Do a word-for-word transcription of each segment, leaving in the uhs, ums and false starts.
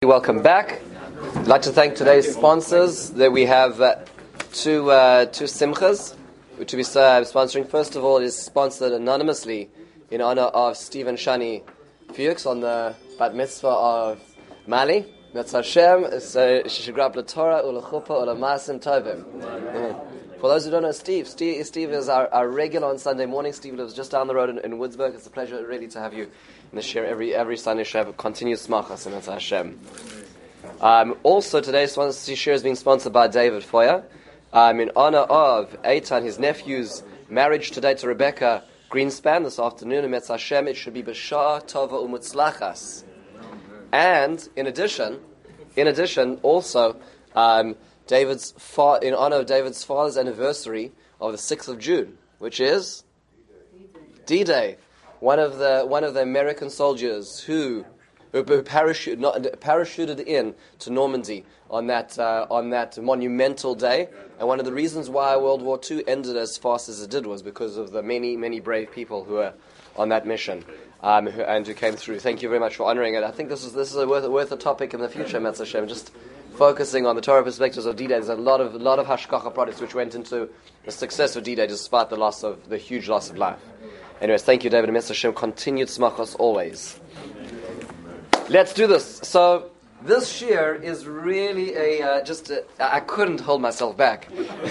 Welcome back. I'd like to thank today's sponsors. That we have uh, two uh, two simchas to be uh, sponsoring. First of all, it is sponsored anonymously in honor of Stephen Shani Fuchs on the bat mitzvah of Mali. That's Hashem. So Shishigrab LaTorah Ulachupa Ulamasim Tovim. For those who don't know Steve, Steve, Steve is our, our regular on Sunday morning. Steve lives just down the road in, in Woodsburg. It's a pleasure really to have you in the share every every Sunday. Share a continuous smachas and it's Hashem. Um, also, today's share is being sponsored by David Foyer um, in honor of Eitan, his nephew's marriage today to Rebecca Greenspan this afternoon. And Hashem, it should be b'shah tova u'mutzlachas. And in addition, in addition, also. Um, David's fa- in honor of David's father's anniversary of the sixth of June, which is D-Day, one of the one of the American soldiers who who, who parachute, not, parachuted in to Normandy on that uh, on that monumental day. And one of the reasons why World War Two ended as fast as it did was because of the many many brave people who were on that mission. Um, who, and who came through. Thank you very much for honoring it. I think this is this is a worth worth a topic in the future, Metz Hashem. Just focusing on the Torah perspectives of D-Day. There's a lot of a lot of hashgacha products which went into the success of D-Day despite the loss of the huge loss of life. Anyways, thank you, David and Metz Hashem. Continued smachos always. Let's do this. So this shir is really a uh, just a, I couldn't hold myself back.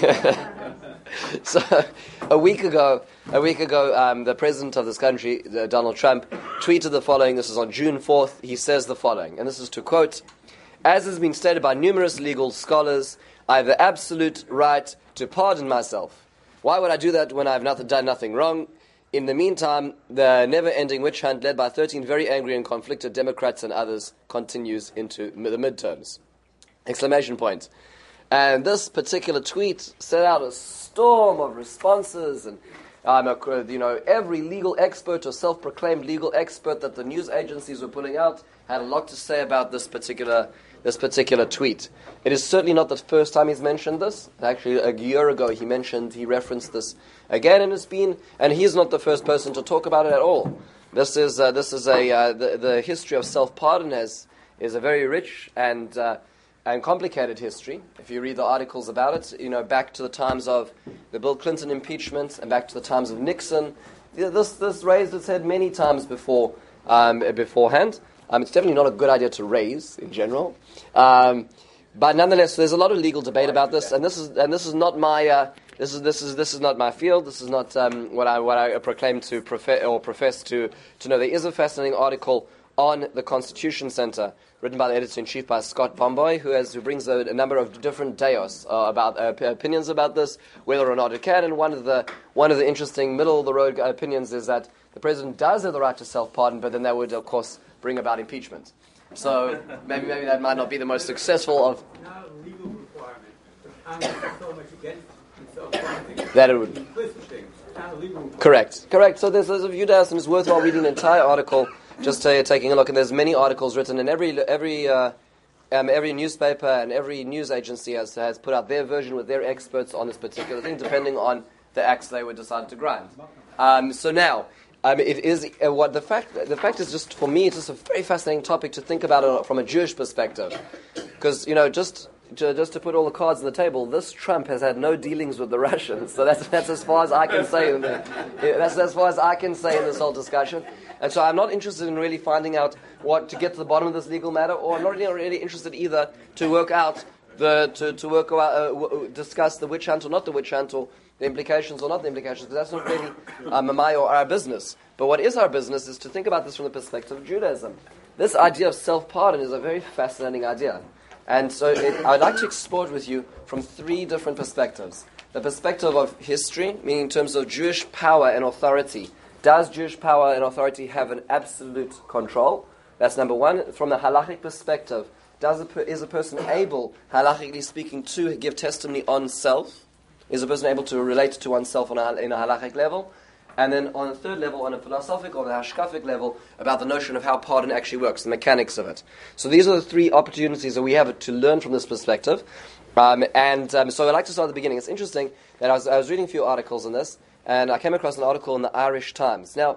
So a week ago, a week ago, um, the president of this country, uh, Donald Trump, tweeted the following. This is on June fourth. He says the following, and this is to quote: "As has been stated by numerous legal scholars, I have the absolute right to pardon myself. Why would I do that when I have nothing, done nothing wrong? In the meantime, the never-ending witch hunt led by thirteen very angry and conflicted Democrats and others continues into the midterms." Exclamation point. And this particular tweet set out a storm of responses, and um, you know, every legal expert or self-proclaimed legal expert that the news agencies were putting out had a lot to say about this particular this particular tweet. It is certainly not the first time he's mentioned this. Actually, a year ago he mentioned, he referenced this again, and it's been, and he's not the first person to talk about it at all. This is uh, this is a uh, the, the history of self-pardon has is a very rich and uh, and complicated history. If you read the articles about it, you know, back to the times of the Bill Clinton impeachment and back to the times of Nixon, this this raised its head many times before um, beforehand. Um, it's definitely not a good idea to raise in general, um, but nonetheless, there's a lot of legal debate about this, and this is and this is not my uh, this is this is this is not my field. This is not um, what I what I proclaim to profe- or profess to to know. There is a fascinating article on the Constitution Center, written by the editor-in-chief by Scott Bomboy, who has who brings a, a number of different deos uh, about uh, p- opinions about this, whether or not it can. And one of the one of the interesting middle-of-the-road opinions is that the president does have the right to self-pardon, but then that would, of course, bring about impeachment. So maybe maybe that might not be the most successful of. Not a legal requirement. I'm so much against self-pardon. That it would. Implicit things. Not a legal requirement. Correct, correct. So there's, there's a few deos, and it's worthwhile reading the entire article. Just uh, taking a look, and there's many articles written, and every every uh, um, every newspaper and every news agency has has put out their version with their experts on this particular thing, depending on the axe they would decide to grind. Um, so now, um, it is uh, what the fact. The fact is, just for me, it's just a very fascinating topic to think about it from a Jewish perspective, because you know, just. To, just to put all the cards on the table, this Trump has had no dealings with the Russians, so that's that's as far as I can say. In the, that's as far as I can say in this whole discussion. And so I'm not interested in really finding out what to get to the bottom of this legal matter, or I'm not really, really interested either to work out the to to work out uh, w- discuss the witch hunt or not the witch hunt, or the implications or not the implications, because that's not really um, my or our business. But what is our business is to think about this from the perspective of Judaism. This idea of self-pardon is a very fascinating idea. And so it, I'd like to explore it with you from three different perspectives. The perspective of history, meaning in terms of Jewish power and authority. Does Jewish power and authority have an absolute control? That's number one. From the halachic perspective, does a per, is a person able, halachically speaking, to give testimony on self? Is a person able to relate to oneself on a, in a halachic level? And then on a third level, on a philosophical, or a hashkafic level, about the notion of how pardon actually works, the mechanics of it. So these are the three opportunities that we have to learn from this perspective. Um, and um, so I'd like to start at the beginning. It's interesting that I was, I was reading a few articles on this, and I came across an article in the Irish Times. Now,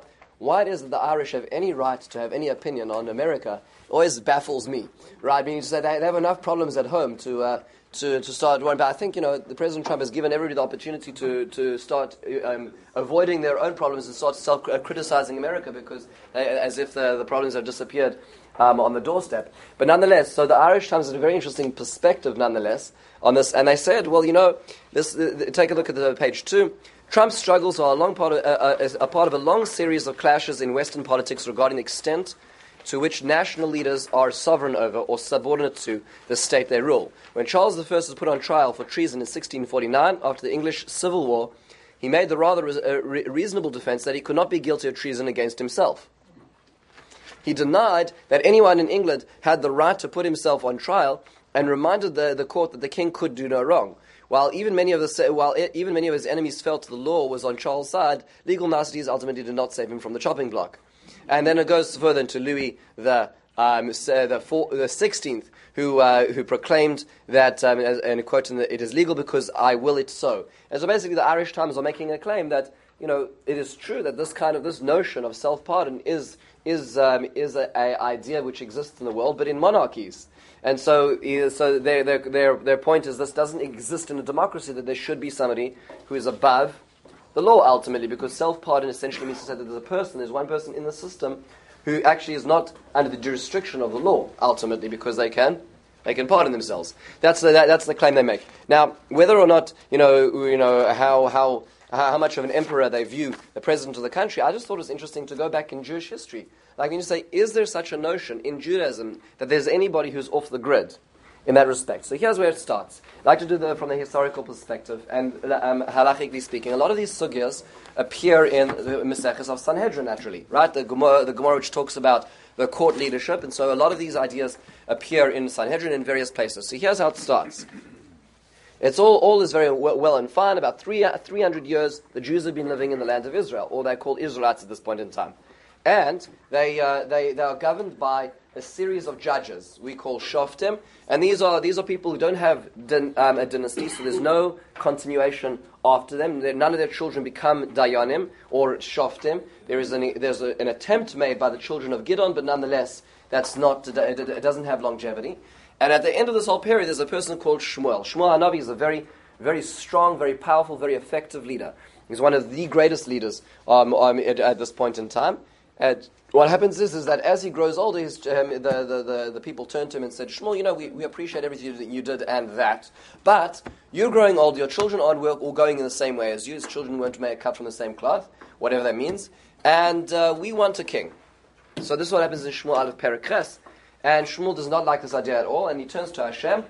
why it is that the Irish have any right to have any opinion on America always baffles me, right? I mean, you say they, they have enough problems at home to uh, to to start worrying. But I think, you know, the President Trump has given everybody the opportunity to to start um, avoiding their own problems and start self uh, criticizing America because they, as if the the problems have disappeared um, on the doorstep. But nonetheless, so the Irish Times has a very interesting perspective, nonetheless, on this, and they said, well, you know, this uh, take a look at the page two. Trump's struggles are a, long part of, uh, uh, a part of a long series of clashes in Western politics regarding the extent to which national leaders are sovereign over or subordinate to the state they rule. When Charles the First was put on trial for treason in sixteen forty-nine, after the English Civil War, he made the rather re- uh, re- reasonable defense that he could not be guilty of treason against himself. He denied that anyone in England had the right to put himself on trial and reminded the, the court that the king could do no wrong. While even many of the while even many of his enemies felt the law was on Charles' side, legal niceties ultimately did not save him from the chopping block. And then it goes further into Louis the um, the, four, the sixteenth, who uh, who proclaimed that, um, and a quote, it is legal because I will it so. And so basically, the Irish Times are making a claim that, you know, it is true that this kind of this notion of self-pardon is is um, is a, a idea which exists in the world, but in monarchies. And so, so their, their their their point is this doesn't exist in a democracy, that there should be somebody who is above the law ultimately, because self-pardon essentially means to say that there's a person, there's one person in the system who actually is not under the jurisdiction of the law ultimately, because they can they can pardon themselves. That's the that, that's the claim they make. Now, whether or not you know you know how how how much of an emperor they view the president of the country, I just thought it was interesting to go back in Jewish history. Like, you say, is there such a notion in Judaism that there's anybody who's off the grid in that respect? So here's where it starts. I'd like to do that from the historical perspective, and um, halachically speaking, a lot of these sugyas appear in the Maseches of Sanhedrin, naturally, right? The Gemara, the Gemara which talks about the court leadership, and so a lot of these ideas appear in Sanhedrin in various places. So here's how it starts. It's all, all is very well, well and fine. About three, uh, three hundred years, the Jews have been living in the land of Israel, or they're called Israelites at this point in time. And they, uh, they they are governed by a series of judges we call shoftim, and these are these are people who don't have din, um, a dynasty, so there's no continuation after them. None of their children become dayanim or shoftim. There is an there's a, an attempt made by the children of Gidon, but nonetheless that's not it doesn't have longevity. And at the end of this whole period, there's a person called Shmuel. Shmuel Hanavi is a very very strong, very powerful, very effective leader. He's one of the greatest leaders um, um, at, at this point in time. And what happens is, is that as he grows older, his, um, the, the, the, the people turn to him and said, Shmuel, you know, we, we appreciate everything that you did and that, but you're growing older, your children aren't work, all going in the same way as you, his children weren't made cut from the same cloth, whatever that means, and uh, we want a king. So this is what happens in Shmuel out of Perikhes, and Shmuel does not like this idea at all, and he turns to Hashem.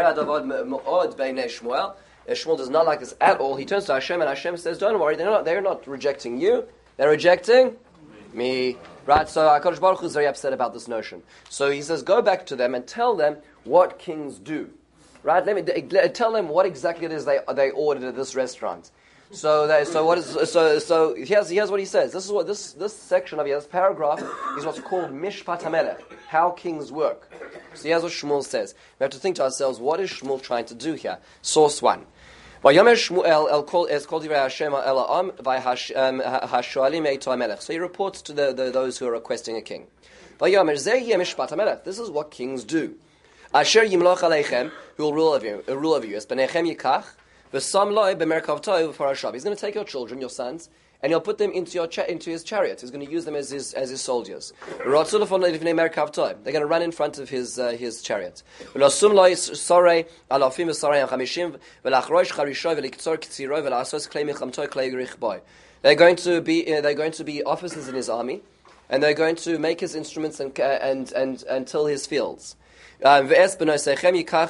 Shmuel does not like this at all. He turns to Hashem, and Hashem says, don't worry, they're not, they're not rejecting you, they're rejecting me. Right, so HaKadosh Baruch Hu is very upset about this notion. So he says, go back to them and tell them what kings do. Right, let me d- tell them what exactly it is they they ordered at this restaurant. So they, so what is so so here's here's what he says. This is what this this section of this paragraph is what's called Mishpat HaMelech, how kings work. So here's what Shmuel says. We have to think to ourselves, what is Shmuel trying to do here? Source one. So he reports to the, the, those who are requesting a king. This is what kings do. Who will rule over you? Rule over you. He's going to take your children, your sons, and he'll put them into your cha- into his chariot. He's going to use them as his as his soldiers. They're going to run in front of his uh, his chariot. They're going to be uh, they're going to be officers in his army, and they're going to make his instruments and uh, and and and till his fields. Um, and he's going to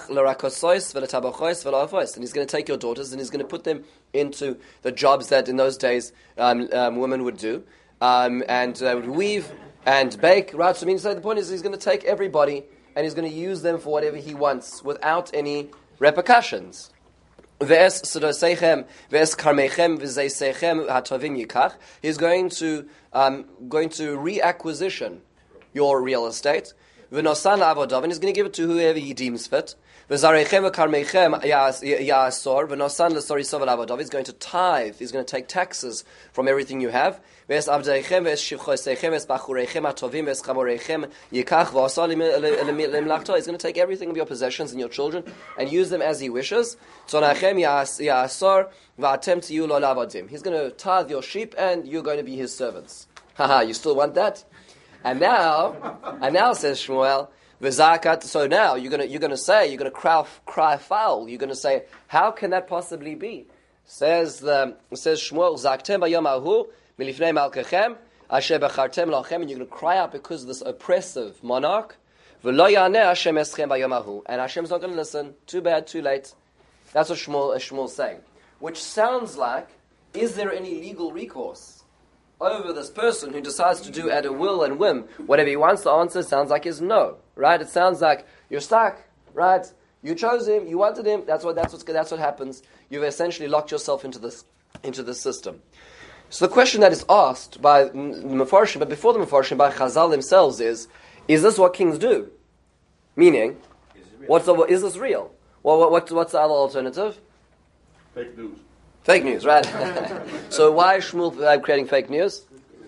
take your daughters and he's going to put them into the jobs that in those days um, um, women would do, um, and uh, would weave and bake. Right? So, I mean, so the point is, he's going to take everybody and he's going to use them for whatever he wants without any repercussions. He's going to um, going to reacquisition your real estate. v'nosan la'avodav, and he's going to give it to whoever he deems fit. V'zareichem v'karmeichem ya'asor, v'nosan l'sorisov la'avodav, he's going to tithe, he's going to take taxes from everything you have. V'es avdeichem v'es shivchoseichem v'es bachureichem atovim v'es chamoreichem yikach v'asal limlachto, he's going to take everything of your possessions and your children and use them as he wishes. Tzonachem ya'asor v'atem tiyu lo la'avodim, he's going to tithe your sheep and you're going to be his servants. Haha, you still want that? And now, and now says Shmuel, v'zakat. So now you're gonna you're gonna say you're gonna cry cry foul. You're gonna say, how can that possibly be? Says the says Shmuel, zaktem b'yom ahu milifnei malkechem asher bechartem lachem, and you're gonna cry out because of this oppressive monarch. V'lo yaneh Hashem eschem b'yom ahu, and Hashem's not gonna listen. Too bad, too late. That's what Shmuel Shmuel's saying. Which sounds like, is there any legal recourse over this person who decides to do at a will and whim whatever he wants? The answer sounds like is no, right? It sounds like you're stuck, right? You chose him, you wanted him. That's what that's what that's what happens. You've essentially locked yourself into this into this system. So the question that is asked by the Mefarshim, but before the Mefarshim, by Chazal themselves, is: is this what kings do? Meaning, what's the, is this real? Well, what, what what's the other alternative? Fake news. Fake news, right? So why is Shmuel uh, creating fake news?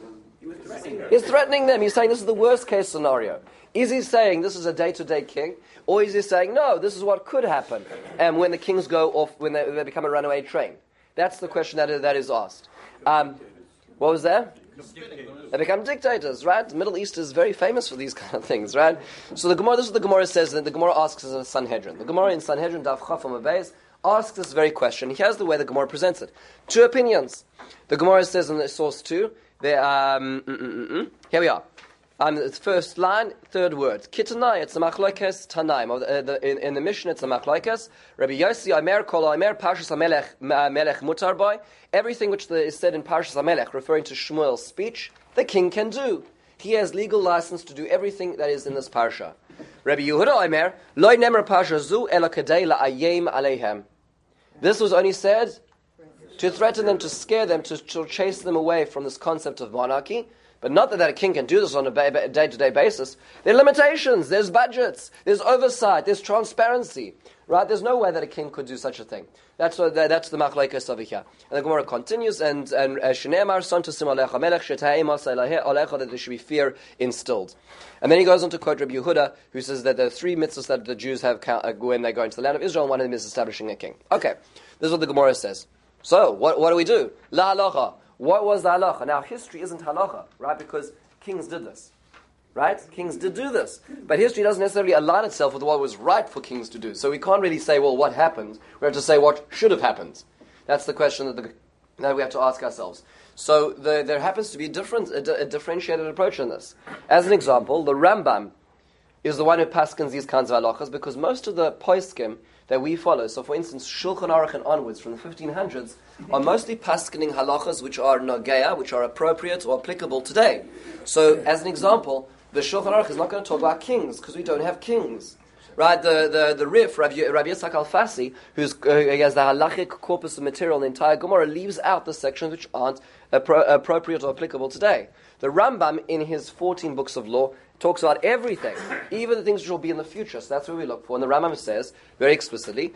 He's threatening them. He's saying this is the worst case scenario. Is he saying this is a day-to-day king? Or is he saying, no, this is what could happen and when the kings go off, when they, they become a runaway train? That's the question that is, that is asked. Um, what was that? They become dictators, right? The Middle East is very famous for these kind of things, right? So the Gemara, this is what the Gemara says, that the Gemara asks in Sanhedrin. The Gemara in Sanhedrin, Daf Chafam Abayz, asks this very question. Here's the way the Gemara presents it. Two opinions. The Gemara says in the source two, there, um, mm, mm, mm, here we are. Um, the first line, third word. Kitanai, it's a machlokes Tanaim. Uh, the, in, in the Mishnah, it's a machlokes. Rabbi Yossi, Aimer, Kol Aimer, Parshas HaMelech, Melech Mutar Boy. Everything which the, is said in Parshas HaMelech, referring to Shmuel's speech, the king can do. He has legal license to do everything that is in this parsha. Rabbi Yehuda Aimer, Loi Nemer Parsha Zu, Ela Kadei La'ayim Aleihem. This was only said to threaten them, to scare them, to, to chase them away from this concept of monarchy. But not that, that a king can do this on a day-to-day basis. There are limitations, there's budgets, there's oversight, there's transparency. Right? There's no way that a king could do such a thing. That's what, that's the machlokes over here. And the Gemara continues, and and Shneimar son to sim alecha melech shetayim alecha, that there should be fear instilled. And then he goes on to quote Rabbi Yehuda, who says that there are three mitzvahs that the Jews have when they go into the land of Israel, and one of them is establishing a king. Okay, this is what the Gemara says. So, what what do we do? La halacha. What was the halacha? Now, history isn't halacha, right? Because kings did this. Right? Kings did do this. But history doesn't necessarily align itself with what was right for kings to do. So we can't really say, well, what happened? We have to say what should have happened. That's the question that, the, that we have to ask ourselves. So the, there happens to be different, a, a differentiated approach in this. As an example, the Rambam is the one who paskins these kinds of halachas, because most of the poskim that we follow, so for instance, Shulchan Aruch and onwards from the fifteen hundreds, are mostly paskining halachas which are nageya, which are appropriate or applicable today. So, as an example, the Shulchan Aruch is not going to talk about kings, because we don't have kings. Right? The the, the Rif, Rabbi, Rabbi Yitzhak Al-Fasi, who's, uh, who has the halachic corpus of material in the entire Gemara, leaves out the sections which aren't appro- appropriate or applicable today. The Rambam, in his fourteen books of law, talks about everything, even the things which will be in the future. So that's what we look for. And the Rambam says, very explicitly,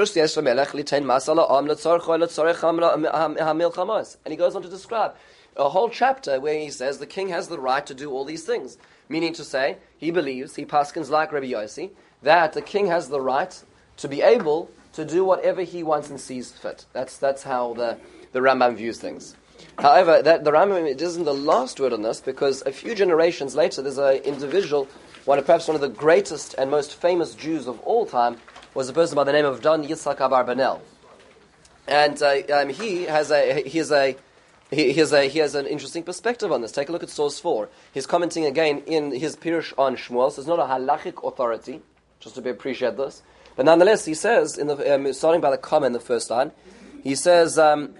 and he goes on to describe a whole chapter where he says the king has the right to do all these things. Meaning to say, he believes, he paskins like Rabbi Yossi, that the king has the right to be able to do whatever he wants and sees fit. That's that's how the, the Rambam views things. However, that the Rambam, it isn't the last word on this, because a few generations later, there's an individual, one of perhaps one of the greatest and most famous Jews of all time, was a person by the name of Don Yitzhak Abarbanel, and uh, um, he has a he has a he has a he has an interesting perspective on this. Take a look at source four. He's commenting again in his Pirush on Shmuel. So it's not a halachic authority, just to be appreciate this, but nonetheless, he says in the um, starting by the comma in the first line, he says. Um,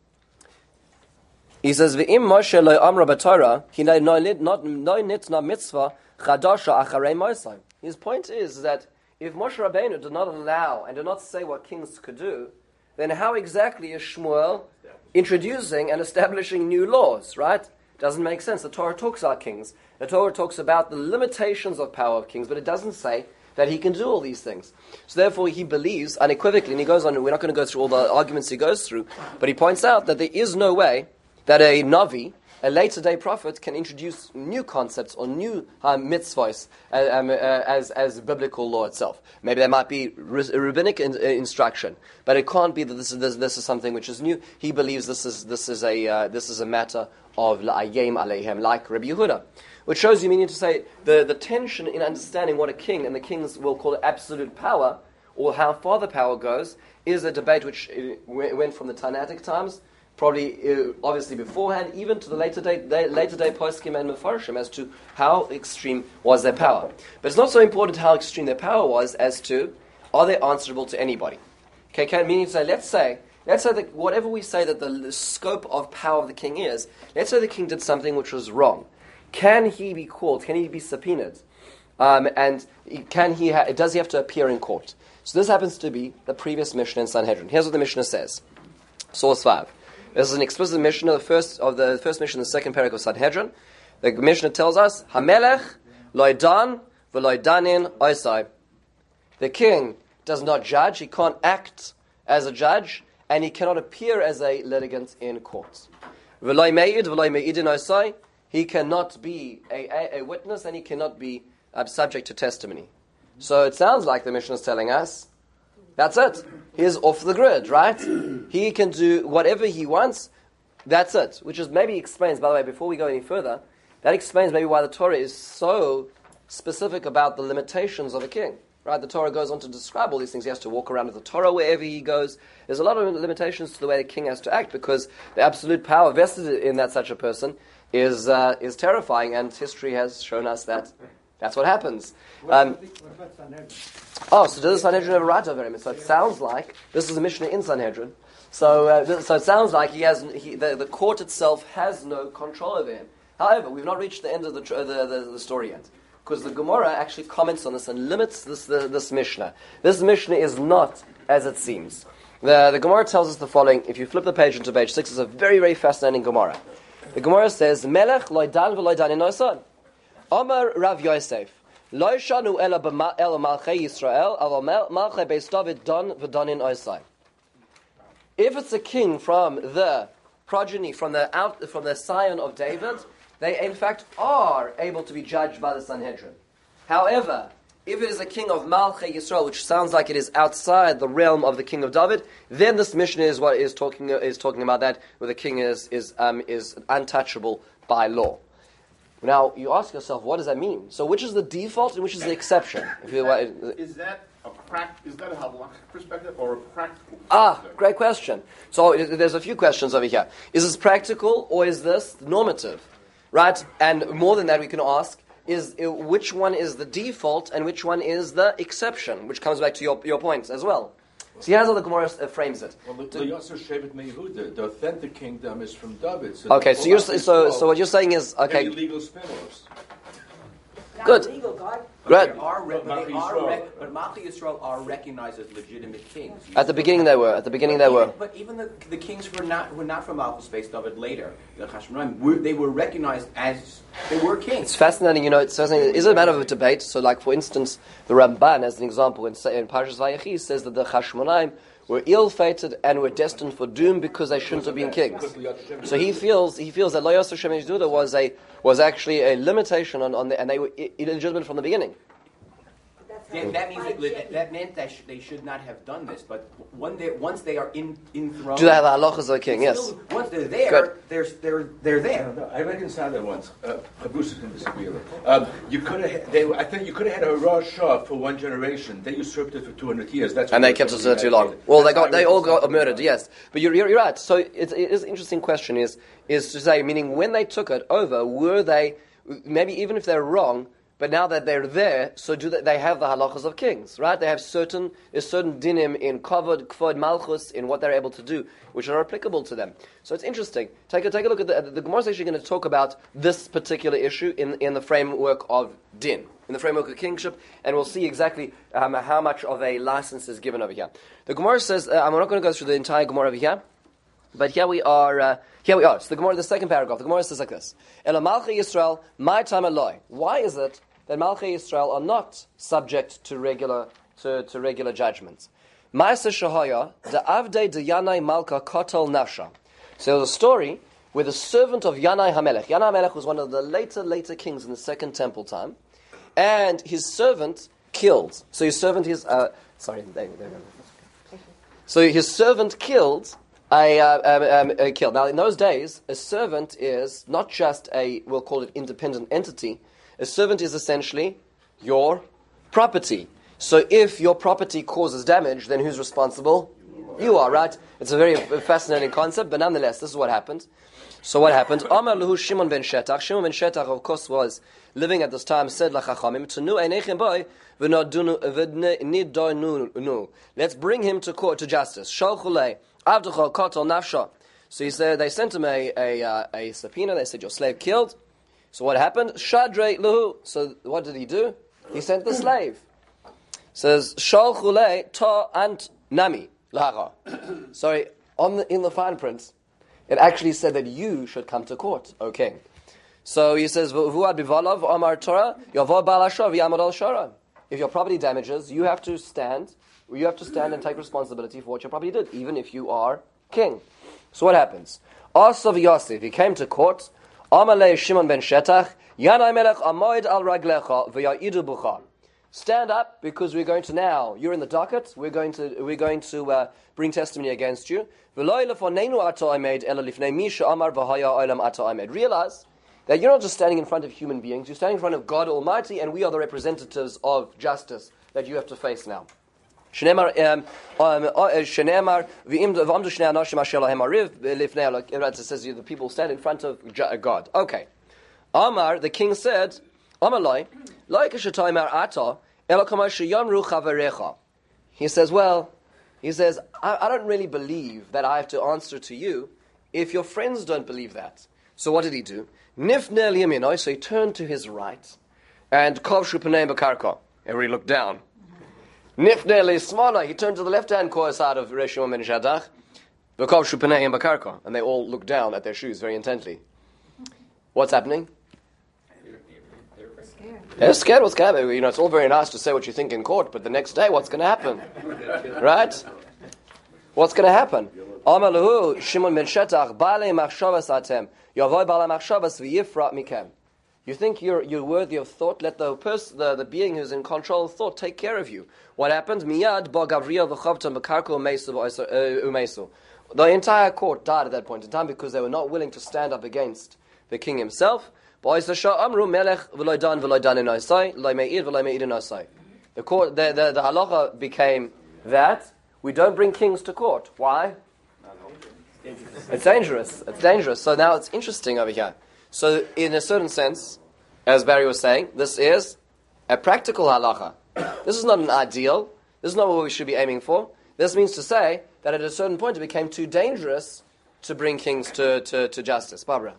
He says, "V'im Moshe lo amra b'Torah, ki no nitna mitzvah chadasha acharei Moshe." His point is that if Moshe Rabbeinu did not allow and did not say what kings could do, then how exactly is Shmuel introducing and establishing new laws? Right? Doesn't make sense. The Torah talks about kings. The Torah talks about the limitations of power of kings, but it doesn't say that he can do all these things. So therefore he believes unequivocally, and he goes on, we're not going to go through all the arguments he goes through, but he points out that there is no way that a Navi, a later day prophet, can introduce new concepts or new uh, mitzvahs uh, um, uh, as, as biblical law itself. Maybe there might be r- rabbinic in, uh, instruction, but it can't be that this is, this, this is something which is new. He believes this is this is a uh, this is a matter of la'ayim aleihem, like Rabbi Yehuda, which shows you, meaning to say, the, the tension in understanding what a king, and the kings will call it absolute power, or how far the power goes, is a debate which uh, went from the Tanaitic times, probably uh, obviously beforehand, even to the later day, day later day poskim and mefarshim, as to how extreme was their power. But it's not so important how extreme their power was as to, are they answerable to anybody? Okay, can, meaning to say, let's say, let's say that whatever we say that the, the scope of power of the king is, let's say the king did something which was wrong. Can he be called? Can he be subpoenaed? Um, and can he? Ha- does he have to appear in court? So this happens to be the previous Mishnah in Sanhedrin. Here's what the Mishnah says. Source five. This is an explicit Mishnah, the first of the first Mishnah, the second parak of Sanhedrin. The Mishnah tells us, Hamelech loidan v'loidanin oisai. The king does not judge. He can't act as a judge, and he cannot appear as a litigant in court. V'loi me'id v'loi me'idin oisai. He cannot be a, a, a witness, and he cannot be uh, subject to testimony. So it sounds like the Mishnah is telling us, that's it. He's off the grid, right? He can do whatever he wants. That's it. Which is maybe explains, by the way, before we go any further, that explains maybe why the Torah is so specific about the limitations of a king. Right? The Torah goes on to describe all these things. He has to walk around with the Torah wherever he goes. There's a lot of limitations to the way the king has to act, because the absolute power vested in that such a person is uh, is terrifying, and history has shown us that that's what happens. Um, oh, so does Sanhedrin ever write over him? So it sounds like this is a Mishnah in Sanhedrin. So, uh, th- so it sounds like he has he, the, the court itself has no control over him. However, we've not reached the end of the tr- the, the, the story yet, because the Gemara actually comments on this and limits this the, this Mishnah. This Mishnah is not as it seems. The the Gemara tells us the following. If you flip the page into page six, it's a very very fascinating Gemara. The Gemara says, Melech loidan v'loidan inosan. Omar Rav Yosef, Lo shanu ela malchei Yisrael, alo malchei Beis David don v'donin oisai. If it's a king from the progeny, from the out, from the scion of David, they in fact are able to be judged by the Sanhedrin. However, if it is a king of Malchei Yisrael, which sounds like it is outside the realm of the king of David, then this Mishnah is what is talking is talking about that, where the king is is um, is untouchable by law. Now you ask yourself, what does that mean? So, which is the default and which is the exception? If you, is, that, is that a prac- Is that a halachic perspective or a practical perspective? Ah, great question. So it, there's a few questions over here. Is this practical or is this normative? Right? And more than that, we can ask, is uh, which one is the default and which one is the exception, which comes back to your your points as well. So here's how the Gemara uh, frames it. Well, the, the Yosef Shevet Meyehuda, the authentic kingdom is from David. So okay, so you're so so what you're saying is okay. Illegal spin-offs. Good. Legal, God. Good. They are, re- But but they Malchi are Yisrael- rec- but Malchi Yisrael are recognized as legitimate kings. At the beginning they were. At the beginning they were. But even the, the kings who were not were not from Malchus Beis David later, the Hashmonaim, were they were recognized as they were kings. It's fascinating, you know. It's fascinating. It is a matter of a debate. So, like for instance, the Ramban, as an example, in, in Parshas Vayechi, says that the Hashmonaim were ill-fated and were destined for doom because they shouldn't have been kings. So he feels he feels that Lo Yosef Shemesh Duda was a was actually a limitation on, on the, and they were illegitimate from the beginning. Yeah, that means that, that meant that sh- they should not have done this. But one day, once they are in enthroned, Do they have the halachas of a king? Yes. still, once they're there, Good. they're they're they're there. No, I reconciled that once. Uh, Bruce can disagree with it. Um, you could have. They. I think you could have had a Rosh Shah for one generation. They usurped it for two hundred years. That's And what they kept it somebody too had long. made it. Well, they That's got how they I all got reconciled murdered. it. Yes, but you're, you're right. So it, it is an interesting question. Is is to say, meaning when they took it over, were they maybe even if they're wrong? But now that they're there, so do they, they have the halachas of kings, right? They have certain a certain dinim in kavod, kvod, malchus, in what they're able to do, which are applicable to them. So it's interesting. Take a take a look at the the Gemara is actually going to talk about this particular issue in in the framework of din, in the framework of kingship, and we'll see exactly um, how much of a license is given over here. The Gemara says, uh, I'm not going to go through the entire Gemara over here. But here we are. Uh, here we are. So the Gemara, the second paragraph. The Gemara says like this: Ela Malchei Yisrael, my time aloi. Why is it that Malchei Yisrael are not subject to regular to, to regular judgments? Ma'aser Shahaya, the Avdei de Yanai Malka Kotel Nafsha. So there's a story where the servant of Yanai Hamelech, Yanai Hamelech was one of the later, later kings in the Second Temple time, and his servant killed. So his servant is, uh, sorry, there, there, there. So his servant killed a, uh, um, um, a killed. Now in those days, a servant is not just a, we'll call it independent entity. A servant is essentially your property. So if your property causes damage, then who's responsible? You are, right? It's a very fascinating concept, but nonetheless, this is what happened. So what happened? Amar Luhu Shimon ben Shetach. Shimon ben Shetach, of course, was living at this time, said Lachachamim, Tenu einechem boy, v'nidonu. Let's bring him to court, to justice. Shalchulei, avducha kotel nafsha. So he said, they sent him a, a, uh, a subpoena, they said, your slave killed. So what happened? Shadrei Luhu. So what did he do? He sent the slave. Says Shalchulei ta ant nami lara. Sorry, on the, in the fine print, it actually said that you should come to court, O king. So he says V'vuad bivalav amar Torah yavo balashav yamad al shara. If your property damages, you have to stand. You have to stand and take responsibility for what your property did, even if you are king. So what happens? Asav Yosef, he came to court. Amalei Shimon ben Shetach Yanai melech amoid al raglecha v'ya'idu bucha. Stand up, because we're going to now. You're in the docket. We're going to we're going to uh, bring testimony against you. Realize that you're not just standing in front of human beings. You're standing in front of God Almighty, and we are the representatives of justice that you have to face now. It says the people stand in front of God. Okay. Amar, the king said, he says, well, he says, I, I don't really believe that I have to answer to you if your friends don't believe that. So what did he do? So he turned to his right, and everybody looked down. He turned to the left-hand side of Rosh Shimon ben Shetach, and they all looked down at their shoes very intently. What's happening? They're scared what's going to happen. You know, it's all very nice to say what you think in court, but the next day, what's going to happen? Right? What's going to happen? Amalahu Shimon ben Shetach Baalei Machshavas Atem Yavoi Baalei Machshavas V'Yifrat Mikem. You think you're you're worthy of thought? Let the person, the, the being who's in control of thought, take care of you. What happened? Miyad Ba Gavriel V'Chavtam B'Karko Umesu. The entire court died at that point in time because they were not willing to stand up against the king himself. The court, the, the, the halacha became that we don't bring kings to court. Why? It's dangerous. It's dangerous. So now it's interesting over here. So in a certain sense, as Barry was saying, this is a practical halacha. This is not an ideal. This is not what we should be aiming for. This means to say that at a certain point it became too dangerous to bring kings to, to, to justice. Barbara?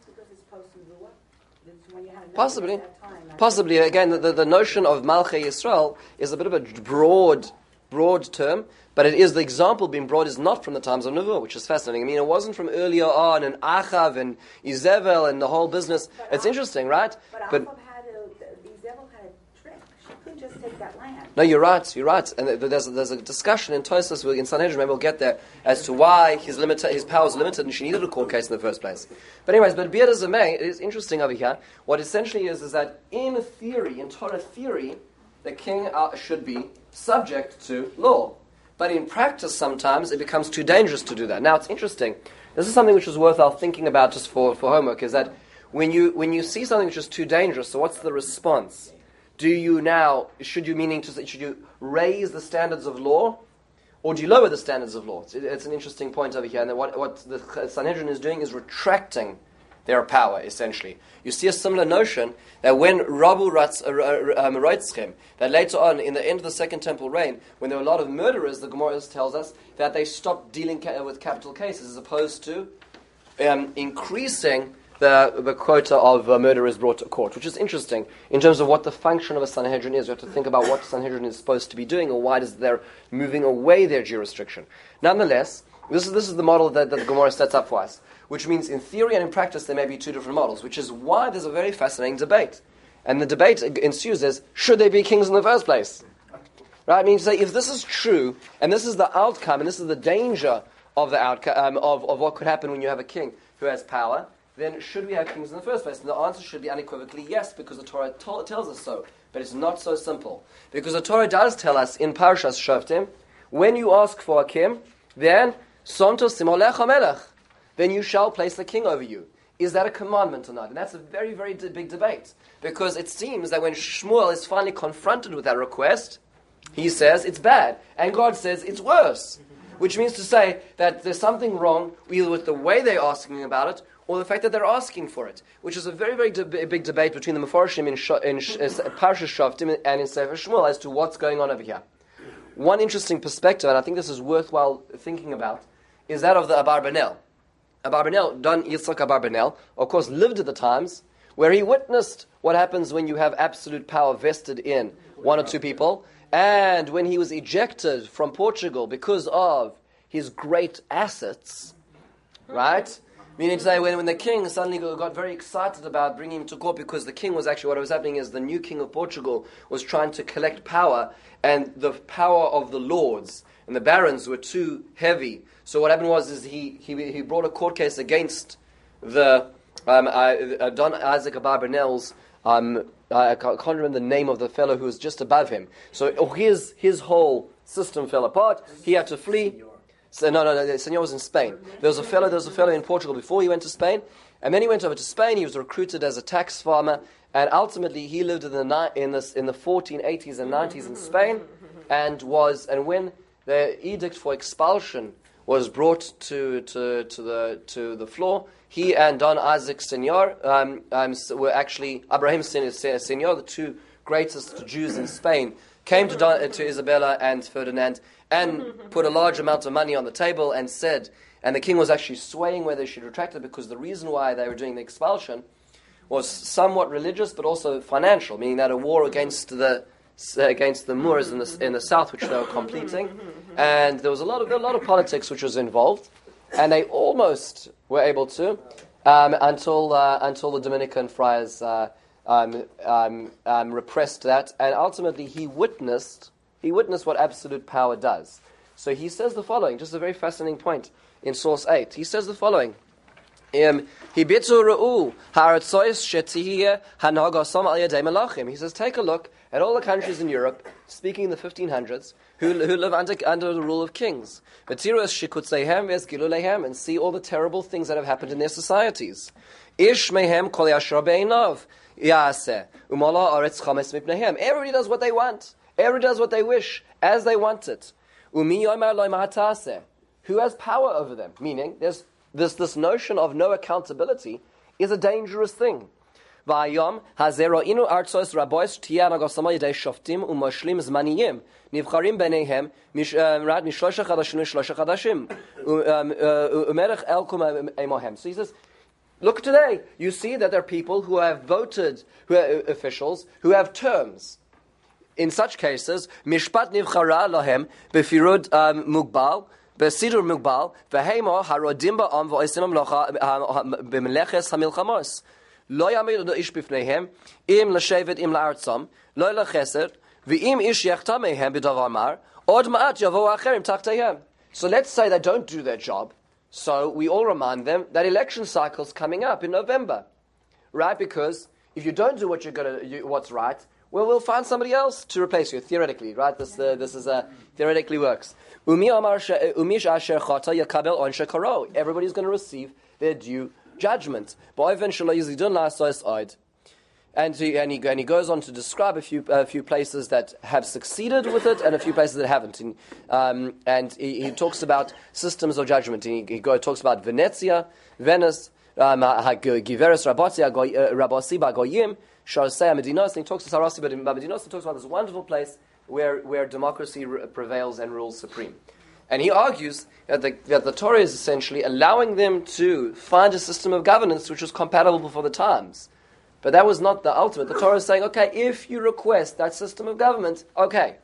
Possibly. Possibly. Again, the, the, the notion of Malchei Yisrael is a bit of a broad, broad term, but it is, the example being brought is not from the times of Nevuah, which is fascinating. I mean, it wasn't from earlier on, and Achav and Izebel and the whole business. But it's Achav, interesting, right? But, but Achav had a, Izebel had a trick. She couldn't just take that land. No, you're right, you're right. And there's, there's a discussion in Tosfos, in Sanhedrin, maybe we'll get there, as to why his limit, his power was limited and she needed a court case in the first place. But anyways, but be it as it may, it is interesting over here. What essentially is, is that in theory, in Torah theory, the king uh, should be subject to law. But in practice, sometimes it becomes too dangerous to do that. Now, it's interesting. This is something which is worth our thinking about just for, for homework, is that when you when you see something which is too dangerous, so what's the response? Do you now, should you meaning to say, should you raise the standards of law, or do you lower the standards of law? It's, it's an interesting point over here. And what, what the Sanhedrin is doing is retracting their power, essentially. You see a similar notion that when Rabu Roitzchem, that later on, in the end of the Second Temple reign, when there were a lot of murderers, the Gemara tells us that they stopped dealing ca- with capital cases as opposed to um, increasing the, the quota of uh, murderers brought to court, which is interesting in terms of what the function of a Sanhedrin is. You have to think about what the Sanhedrin is supposed to be doing, or why is they're moving away their jurisdiction. Nonetheless, This is this is the model that, that the Gemara sets up for us, which means in theory and in practice there may be two different models, which is why there's a very fascinating debate. And the debate ensues is, should they be kings in the first place? Right? I mean, to say, if this is true, and this is the outcome, and this is the danger of the outcome, um, of, of what could happen when you have a king who has power, then should we have kings in the first place? And the answer should be unequivocally yes, because the Torah to- tells us so. But it's not so simple. Because the Torah does tell us in Parshas Shoftim, when you ask for a king, then Sonto Simolecha Melech, then you shall place a king over you. Is that a commandment or not? And that's a very, very d- big debate. Because it seems that when Shmuel is finally confronted with that request, he says it's bad. And God says it's worse. Which means to say that there's something wrong either with the way they're asking about it or the fact that they're asking for it. Which is a very, very de- big debate between the Mefarshim in, Sh- in Sh- uh, Parshas Shoftim and in Sefer Shmuel as to what's going on over here. One interesting perspective, and I think this is worthwhile thinking about, is that of the Abarbanel. Abarbanel, Don Yitzchak Abarbanel, of course, lived at the times where he witnessed what happens when you have absolute power vested in one or two people, and when he was ejected from Portugal because of his great assets, right? Meaning to say, when, when the king suddenly got very excited about bringing him to court, because the king was actually, what was happening is the new king of Portugal was trying to collect power, and the power of the lords and the barons were too heavy. So what happened was is he he, he brought a court case against the um, uh, Don Isaac Abarbanel's, um, I can't remember the name of the fellow who was just above him. So his his whole system fell apart. He had to flee. So, no, no, no, the Senor was in Spain. There was a fellow, there was a fellow in Portugal before he went to Spain, and then he went over to Spain. He was recruited as a tax farmer, and ultimately he lived in the ni- in the in the fourteen eighties and nineties in Spain, and was and when the edict for expulsion was brought to to, to the to the floor, he and Don Isaac Senor um, um, were actually Abraham Senor, the two greatest Jews in Spain, came to Don, to Isabella and Ferdinand and put a large amount of money on the table and said, and the king was actually swaying whether they should retract it, because the reason why they were doing the expulsion was somewhat religious but also financial, meaning that a war against the against the Moors in the in the south, which they were completing, and there was a lot of a lot of politics which was involved, and they almost were able to um, until uh, until the Dominican friars uh, um, um, um, repressed that, and ultimately he witnessed he witnessed what absolute power does. So he says the following, just a very fascinating point in source eight. He says the following. Um, he says, take a look at all the countries in Europe, speaking in the fifteen hundreds, who, who live under, under the rule of kings. And see all the terrible things that have happened in their societies. Everybody does what they want. Everybody does what they wish, as they want it. Who has power over them? Meaning, there's this, this notion of no accountability is a dangerous thing. Vayom hazeroinu artzos rabois tia nagasama yedei shoftim umoshlim zmaniyim nivcharim benehem rad mishlosha chadashim mishlosha chadashim umerech elkum emohem. So he says, look today, you see that there are people who have voted, who are officials, who have terms. In such cases, mishpat nivchara lahem befirud mugbal, besidur mugbal, vehema harodim ba'am v'oisim amlocha b'meleches hamilchamos. Lo yamid ish b'fneihem, im l'shevet im la'artzam, lo l'cheser, v'im ish yechta mehem b'davar mar, od ma'at yavo acherim tachtehem. So let's say they don't do their job. So we all remind them that election cycle's coming up in November, right? Because if you don't do what you're gonna, you, what's right, well, we'll find somebody else to replace you, theoretically, right? This uh, this is uh, theoretically works. Everybody's going to receive their due judgment. And he, and, he, and he goes on to describe a few a few places that have succeeded with it and a few places that haven't. And, um, and he, he talks about systems of judgment. He, he go, talks about Venezia, Venice, Giveres Rabasi Bagoyim, Sharsei Medinos, and he talks to Sarasi Medinos, and talks about this wonderful place where, where democracy re- prevails and rules supreme. And he argues that the, that the Torah is essentially allowing them to find a system of governance which was compatible for the times. But that was not the ultimate. The Torah is saying, okay, if you request that system of government, okay.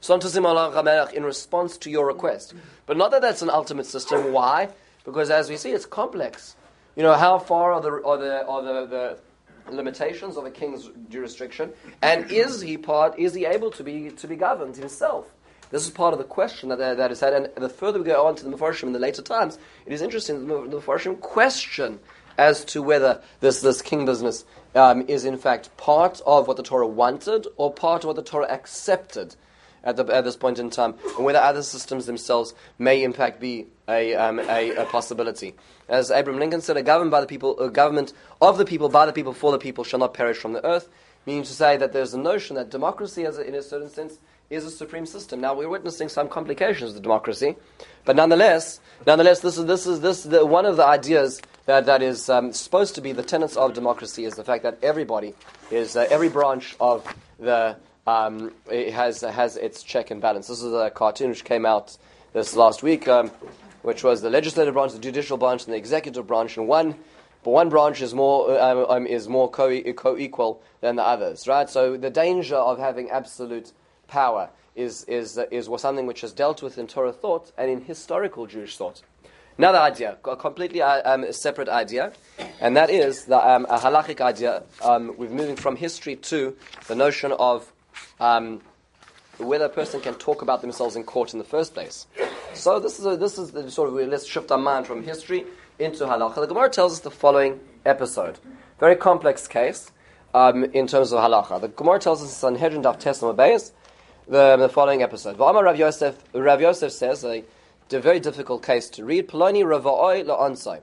in response to your request. But not that that's an ultimate system. Why? Because as we see, it's complex. You know, how far are the are the are the, the limitations of a king's jurisdiction, and is he part? Is he able to be to be governed himself? This is part of the question that that is had. And the further we go on to the Mefarshim in the later times, it is interesting that the Mefarshim question as to whether this this king business um, is in fact part of what the Torah wanted or part of what the Torah accepted at, the, at this point in time, and whether other systems themselves may in fact be a, um, a, a possibility. As Abraham Lincoln said, a government by the people, a government of the people, by the people, for the people, shall not perish from the earth, meaning to say that there's a notion that democracy, as a, in a certain sense, is a supreme system. Now we're witnessing some complications of democracy, but nonetheless, nonetheless, this is this is this the, one of the ideas that that is um, supposed to be the tenets of democracy is the fact that everybody is uh, every branch of the um, it has uh, has its check and balance. This is a cartoon which came out this last week, um, which was the legislative branch, the judicial branch, and the executive branch, and one. But one branch is more um, um, is more co co-equal than the others, right? So the danger of having absolute power is is uh, is something which is dealt with in Torah thought and in historical Jewish thought. Another idea, a completely uh, um, separate idea, and that is the, um, a halachic idea. Um, we're moving from history to the notion of um, whether a person can talk about themselves in court in the first place. So this is a, this is the sort of let's shift our mind from history into halacha. The Gemara tells us the following episode, very complex case um, in terms of halacha. The Gemara tells us in Sanhedrin Daf Tesla Beis the, the following episode. V'amar Rav Yosef, Rav Yosef says a, a very difficult case to read. Poloni rava'oi la'ansai.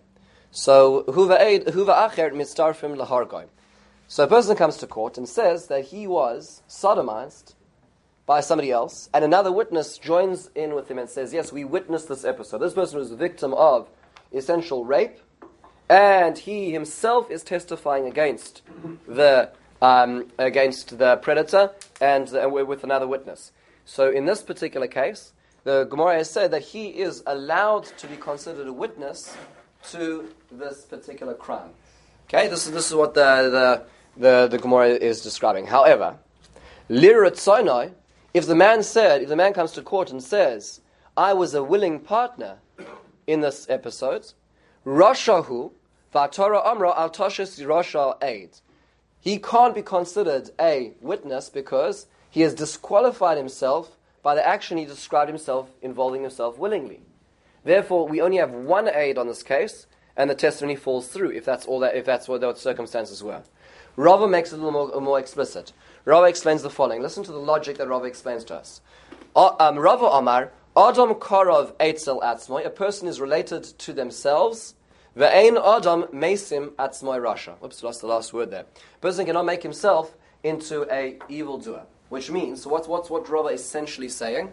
So huva'ed huva'acher mitzarfim lahargoi. So a person comes to court and says that he was sodomized by somebody else, and another witness joins in with him and says, yes, we witnessed this episode. This person was the victim of essential rape, and he himself is testifying against the um, against the predator, and uh, with another witness. So in this particular case, the Gemara has said that he is allowed to be considered a witness to this particular crime. Okay, this is this is what the the the, the Gemara is describing. However, liratzonai, if the man said, if the man comes to court and says, I was a willing partner in this episode, Rashahu, Vatora Amra al Tashes Rasha aid. He can't be considered a witness because he has disqualified himself by the action he described himself involving himself willingly. Therefore, we only have one aid on this case, and the testimony falls through if that's all that if that's what the circumstances were. Rava makes it a little more, more explicit. Rava explains the following. Listen to the logic that Rava explains to us. Uh, um, Rava Amar, Adam Karov Eitzel Atzmoy, a person is related to themselves. Ve'ein Adam Mesim Atzmoy Rasha. Oops, lost the last word there. A person cannot make himself into a evildoer. Which means, so what's, what's what Rava essentially saying?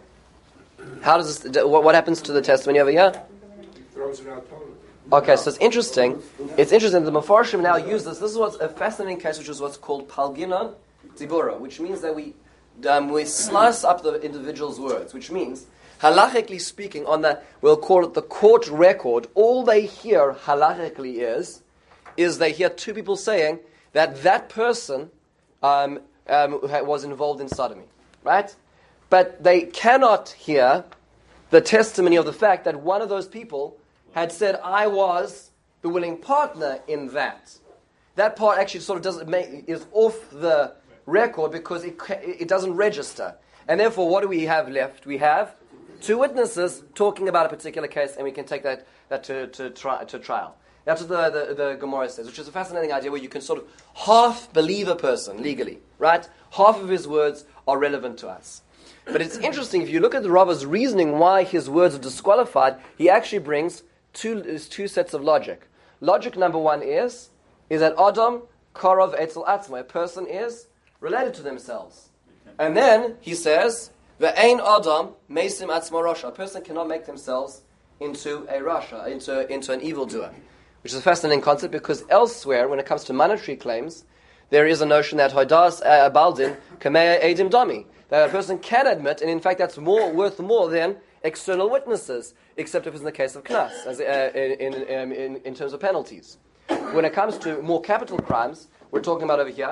How does this, what, what happens to the testimony over here? He throws it out totally. Okay, so it's interesting. It's interesting. The Mefarshim now use this. This is what's a fascinating case, which is what's called Palginon Tibura, which means that we um, we slice up the individual's words, which means, halachically speaking, on the, we'll call it the court record, all they hear halachically is, is they hear two people saying that that person um, um, was involved in sodomy, right? But they cannot hear the testimony of the fact that one of those people had said, I was the willing partner in that. That part actually sort of doesn't make, is off the record because it it doesn't register. And therefore, what do we have left? We have two witnesses talking about a particular case, and we can take that, that to, to, tri- to trial. That's what the, the, the Gemara says, which is a fascinating idea where you can sort of half believe a person legally, right? Half of his words are relevant to us. But it's interesting, if you look at the Rava's reasoning why his words are disqualified, he actually brings two, two sets of logic. Logic number one is, is that Adam Karov Eitzel Atzma, a person is related to themselves. And then he says, Ve'ein Adam Mesim Atzma Rasha, a person cannot make themselves into a Rasha, into, into an evildoer. Which is a fascinating concept because elsewhere, when it comes to monetary claims, there is a notion that Hodas Baldin Kameya Edim Dami, that a person can admit, and in fact that's more worth more than external witnesses, except if it's in the case of Knas, as, uh, in, in, in, in terms of penalties. When it comes to more capital crimes, we're talking about over here,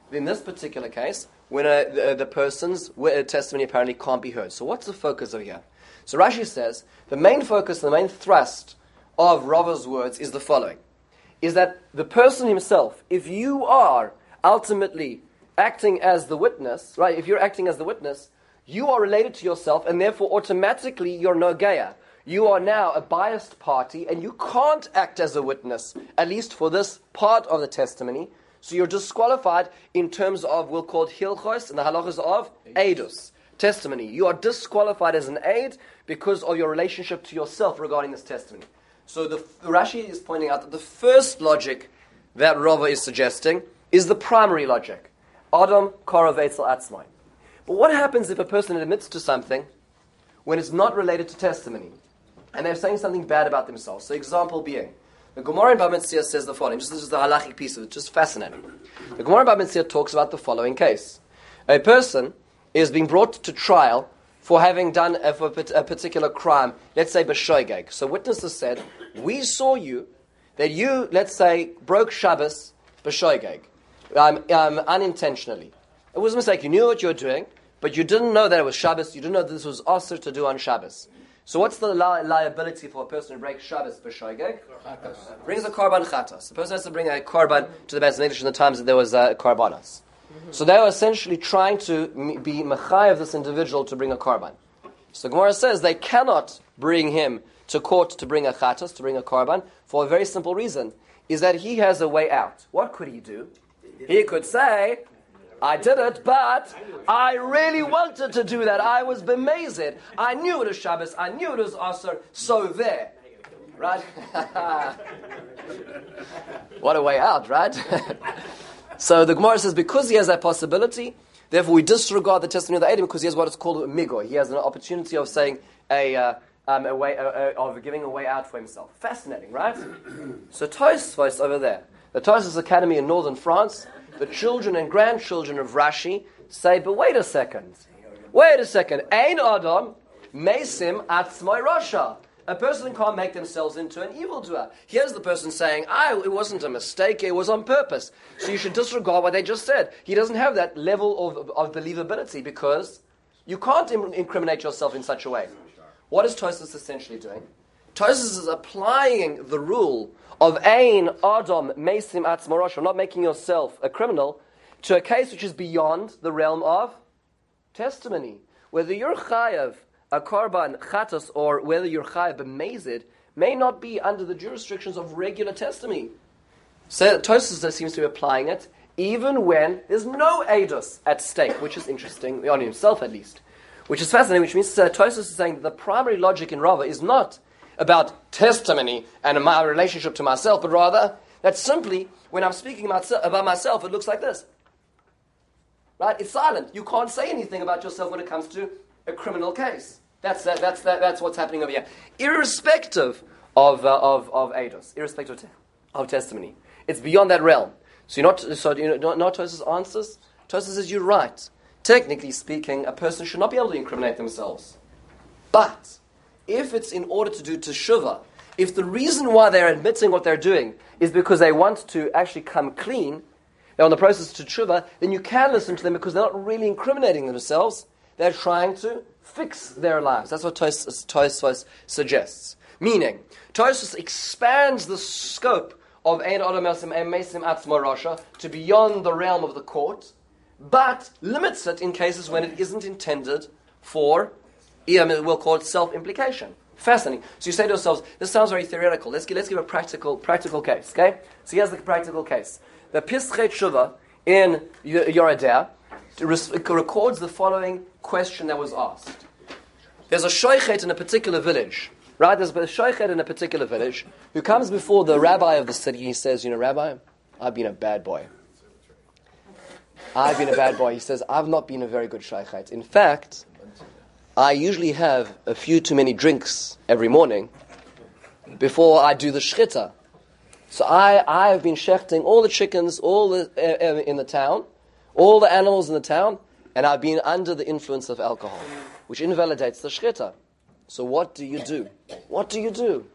in this particular case, when a, the, the person's testimony apparently can't be heard. So what's the focus over here? So Rashi says, the main focus, the main thrust of Rava's words is the following, is that the person himself, if you are ultimately acting as the witness, right, if you're acting as the witness, you are related to yourself, and therefore automatically you're Nogaya. You are now a biased party, and you can't act as a witness, at least for this part of the testimony. So you're disqualified in terms of, we'll call it hilchos, and the halachas of eidus, testimony. You are disqualified as an aid because of your relationship to yourself regarding this testimony. So the Rashi is pointing out that the first logic that Rava is suggesting is the primary logic. Adam karav etzel atzmai. But what happens if a person admits to something when it's not related to testimony, and they're saying something bad about themselves? So example being, the Gemara in Bava Metzia says the following. Just, this is the halachic piece of it, just fascinating. The Gemara in Bava Metzia talks about the following case. A person is being brought to trial for having done a, for a particular crime, let's say b'shoigeg. So witnesses said, we saw you, that you, let's say, broke Shabbos b'shoigeg, um, um, unintentionally. It was a mistake. You knew what you were doing, but you didn't know that it was Shabbos. You didn't know that this was asur to do on Shabbos. So what's the li- liability for a person who breaks Shabbos b'shoigeg? Brings a korban chatas. The person has to bring a korban to the Beis Mikdash in the times that there was uh, korbanos. So they were essentially trying to m- be mechai of this individual to bring a korban. So Gemara says they cannot bring him to court to bring a chatas, to bring a korban, for a very simple reason, is that he has a way out. What could he do? He could say, I did it, but I really wanted to do that. I was bemazed. I knew it was Shabbos. I knew it was Asr. So there. Right? What a way out, right? So the Gemara says, because he has that possibility, therefore we disregard the testimony of the Eidim because he has what is called a migo. He has an opportunity of saying a, uh, um, a way, uh, of giving a way out for himself. Fascinating, right? So Tosfos over there, the Tosfos Academy in northern France, the children and grandchildren of Rashi say, but wait a second. Wait a second. Ein Adam mesim atzmai rasha. A person can't make themselves into an evildoer. Here's the person saying, "I, it wasn't a mistake, it was on purpose." So you should disregard what they just said. He doesn't have that level of, of believability because you can't im- incriminate yourself in such a way. What is Tosfos essentially doing? Tosfos is applying the rule of Ein Adam Mesim Atzmo Rasha, not making yourself a criminal, to a case which is beyond the realm of testimony. Whether you're chayav a korban chatas or whether you're chayav b'mezid may not be under the jurisdictions of regular testimony. So Tosfos seems to be applying it even when there's no edus at stake, which is interesting on himself at least, which is fascinating. Which means uh, Tosfos is saying that the primary logic in Rava is not about testimony and my relationship to myself, but rather that simply when I'm speaking about, about myself, it looks like this. Right? It's silent. You can't say anything about yourself when it comes to a criminal case. That's that, that's that, that's what's happening over here, irrespective of uh, of of eidos, irrespective of, te- of testimony. It's beyond that realm. So you're not so you know not Tosfos answers. Tosfos says you're right. Technically speaking, a person should not be able to incriminate themselves, but if it's in order to do teshuvah, if the reason why they're admitting what they're doing is because they want to actually come clean, they're on the process to teshuvah, then you can listen to them because they're not really incriminating themselves. They're trying to fix their lives. That's what Tosfos suggests. Meaning, Tosfos expands the scope of Ein Adam Mesim Atzmo Rasha to beyond the realm of the court, but limits it in cases when it isn't intended for, we'll call it self-implication. Fascinating. So you say to yourselves, this sounds very theoretical. Let's give, let's give a practical practical case. Okay? So here's the practical case. The Pischei Tshuva in Yoredea records the following question that was asked. There's a shoichet in a particular village, right? There's a shoichet in a particular village who comes before the rabbi of the city. He says, you know, Rabbi, I've been a bad boy. I've been a bad boy. He says, I've not been a very good shoichet. In fact, I usually have a few too many drinks every morning before I do the shchita. So I, I have been shechting all the chickens, all the uh, in the town, all the animals in the town, and I've been under the influence of alcohol, which invalidates the shchita. So what do you do? What do you do?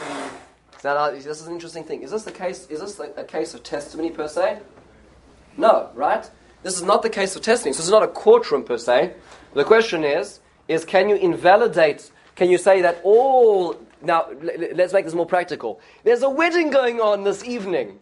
Now, this is an interesting thing. Is this the case? Is this a case of testimony per se? No, right? This is not the case for testing. So this is not a courtroom per se. The question is, is can you invalidate, can you say that all, now l- l- let's make this more practical. There's a wedding going on this evening.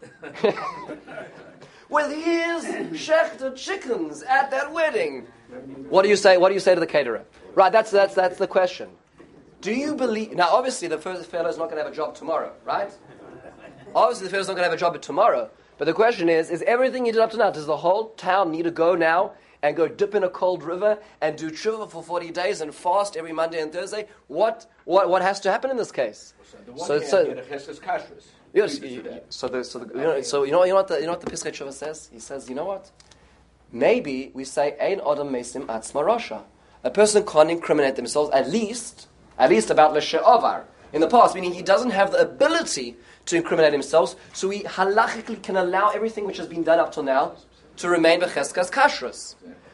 With his shechter chickens at that wedding. What do you say, what do you say to the caterer? Right, that's, that's, that's the question. Do you believe, now obviously the first fellow is not going to have a job tomorrow, right? Obviously the fellow's not going to have a job tomorrow. But the question is, is everything he did up to now, does the whole town need to go now and go dip in a cold river and do tshuva for forty days and fast every Monday and Thursday? What what what has to happen in this case? So, so, so yes, so the, so the, you know, so you know you know what the you know what the Pischei Tshuva says? He says, you know what? Maybe we say Ein Adam Mesim Atzma Rasha. A person can't incriminate themselves at least at least about L'She'avar in the past, meaning he doesn't have the ability to incriminate himself, so we halachically can allow everything which has been done up till now to remain b'cheskas kashrus.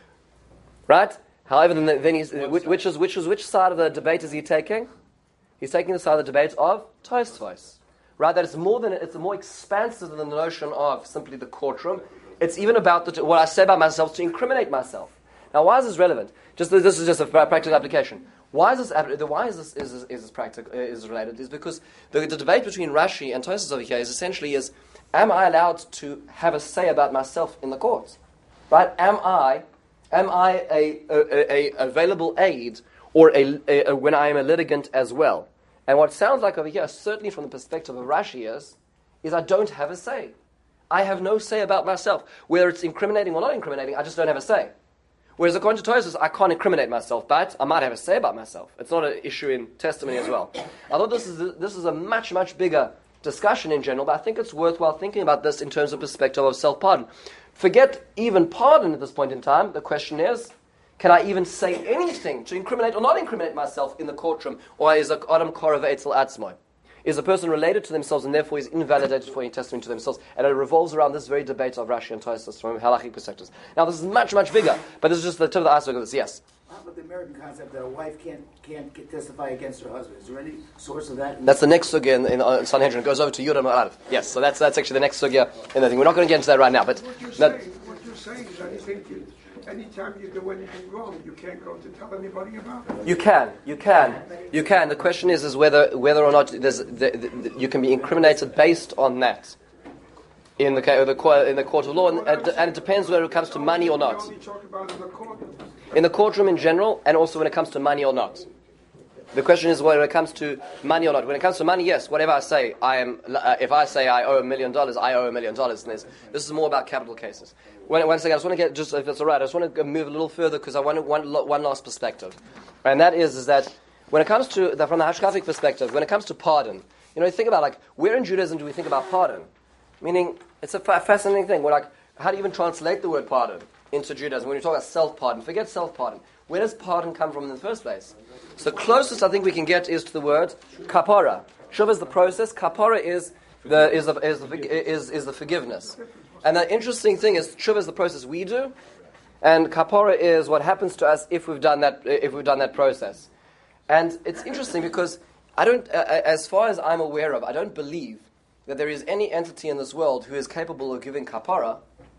Right? However, then, then he's, which, which is which is which side of the debate is he taking? He's taking the side of the debate of Tosfos. Right? That it's more than it's more expansive than the notion of simply the courtroom. It's even about the, what I say about myself to incriminate myself. Now, why is this relevant? Just this is just a practical application. Why is this? The why is this is, is, is this practical is related? Is because the, the debate between Rashi and Tosfos over here is essentially is: am I allowed to have a say about myself in the court? Right? Am I am I a, a, a, a available aid or a, a, a when I am a litigant as well? And what sounds like over here, certainly from the perspective of Rashi, is is I don't have a say. I have no say about myself, whether it's incriminating or not incriminating. I just don't have a say. Whereas according to Tosfos, I can't incriminate myself, but I might have a say about myself. It's not an issue in testimony as well. I thought this is a, this is a much, much bigger discussion in general, but I think it's worthwhile thinking about this in terms of perspective of self-pardon. Forget even pardon at this point in time. The question is, can I even say anything to incriminate or not incriminate myself in the courtroom? Or is a Adam Korov Eitzel Atzmai? Is a person related to themselves and therefore is invalidated for any testimony to themselves? And it revolves around this very debate of Rashi and Tosfos from halachic perspectives. Now this is much, much bigger, but this is just the tip of the iceberg of this, yes? How about the American concept that a wife can't can't get, testify against her husband? Is there any source of that? That's the next sugya in, in uh, Sanhedrin. It goes over to Yudam Aleph. Yes, so that's that's actually the next sugya in the thing. We're not going to get into that right now, but... What you're that, saying, what you're saying is I think you, anytime you do anything wrong, you can't go to tell anybody about it. You can, you can, you can. The question is, is whether whether or not there's the, the, the, you can be incriminated based on that in the the in the court of law, and, and it depends whether it comes to money or not. We only talk about in the courtroom. In the courtroom in general, and also when it comes to money or not. The question is whether it comes to money or not. When it comes to money, yes, whatever I say, I am. Uh, if I say I owe a million dollars, I owe a million dollars. And this this is more about capital cases. When, one second, I just want to get, just if that's all right, I just want to move a little further because I want one, one last perspective. And that is, is that when it comes to, the, from the hashkafic perspective, when it comes to pardon, you know, you think about, like, where in Judaism do we think about pardon? Meaning, it's a fa- fascinating thing. We're like, how do you even translate the word pardon into Judaism? When you talk about self-pardon, forget self-pardon. Where does pardon come from in the first place? So the closest I think we can get is to the word kapara. Shuv is the process. Kapara is the, is the, is the, is, is the forgiveness. And the interesting thing is, tshuva is the process we do, and kapara is what happens to us if we've done that. If we've done that process, and it's interesting because I don't, uh, as far as I'm aware of, I don't believe that there is any entity in this world who is capable of giving kapara,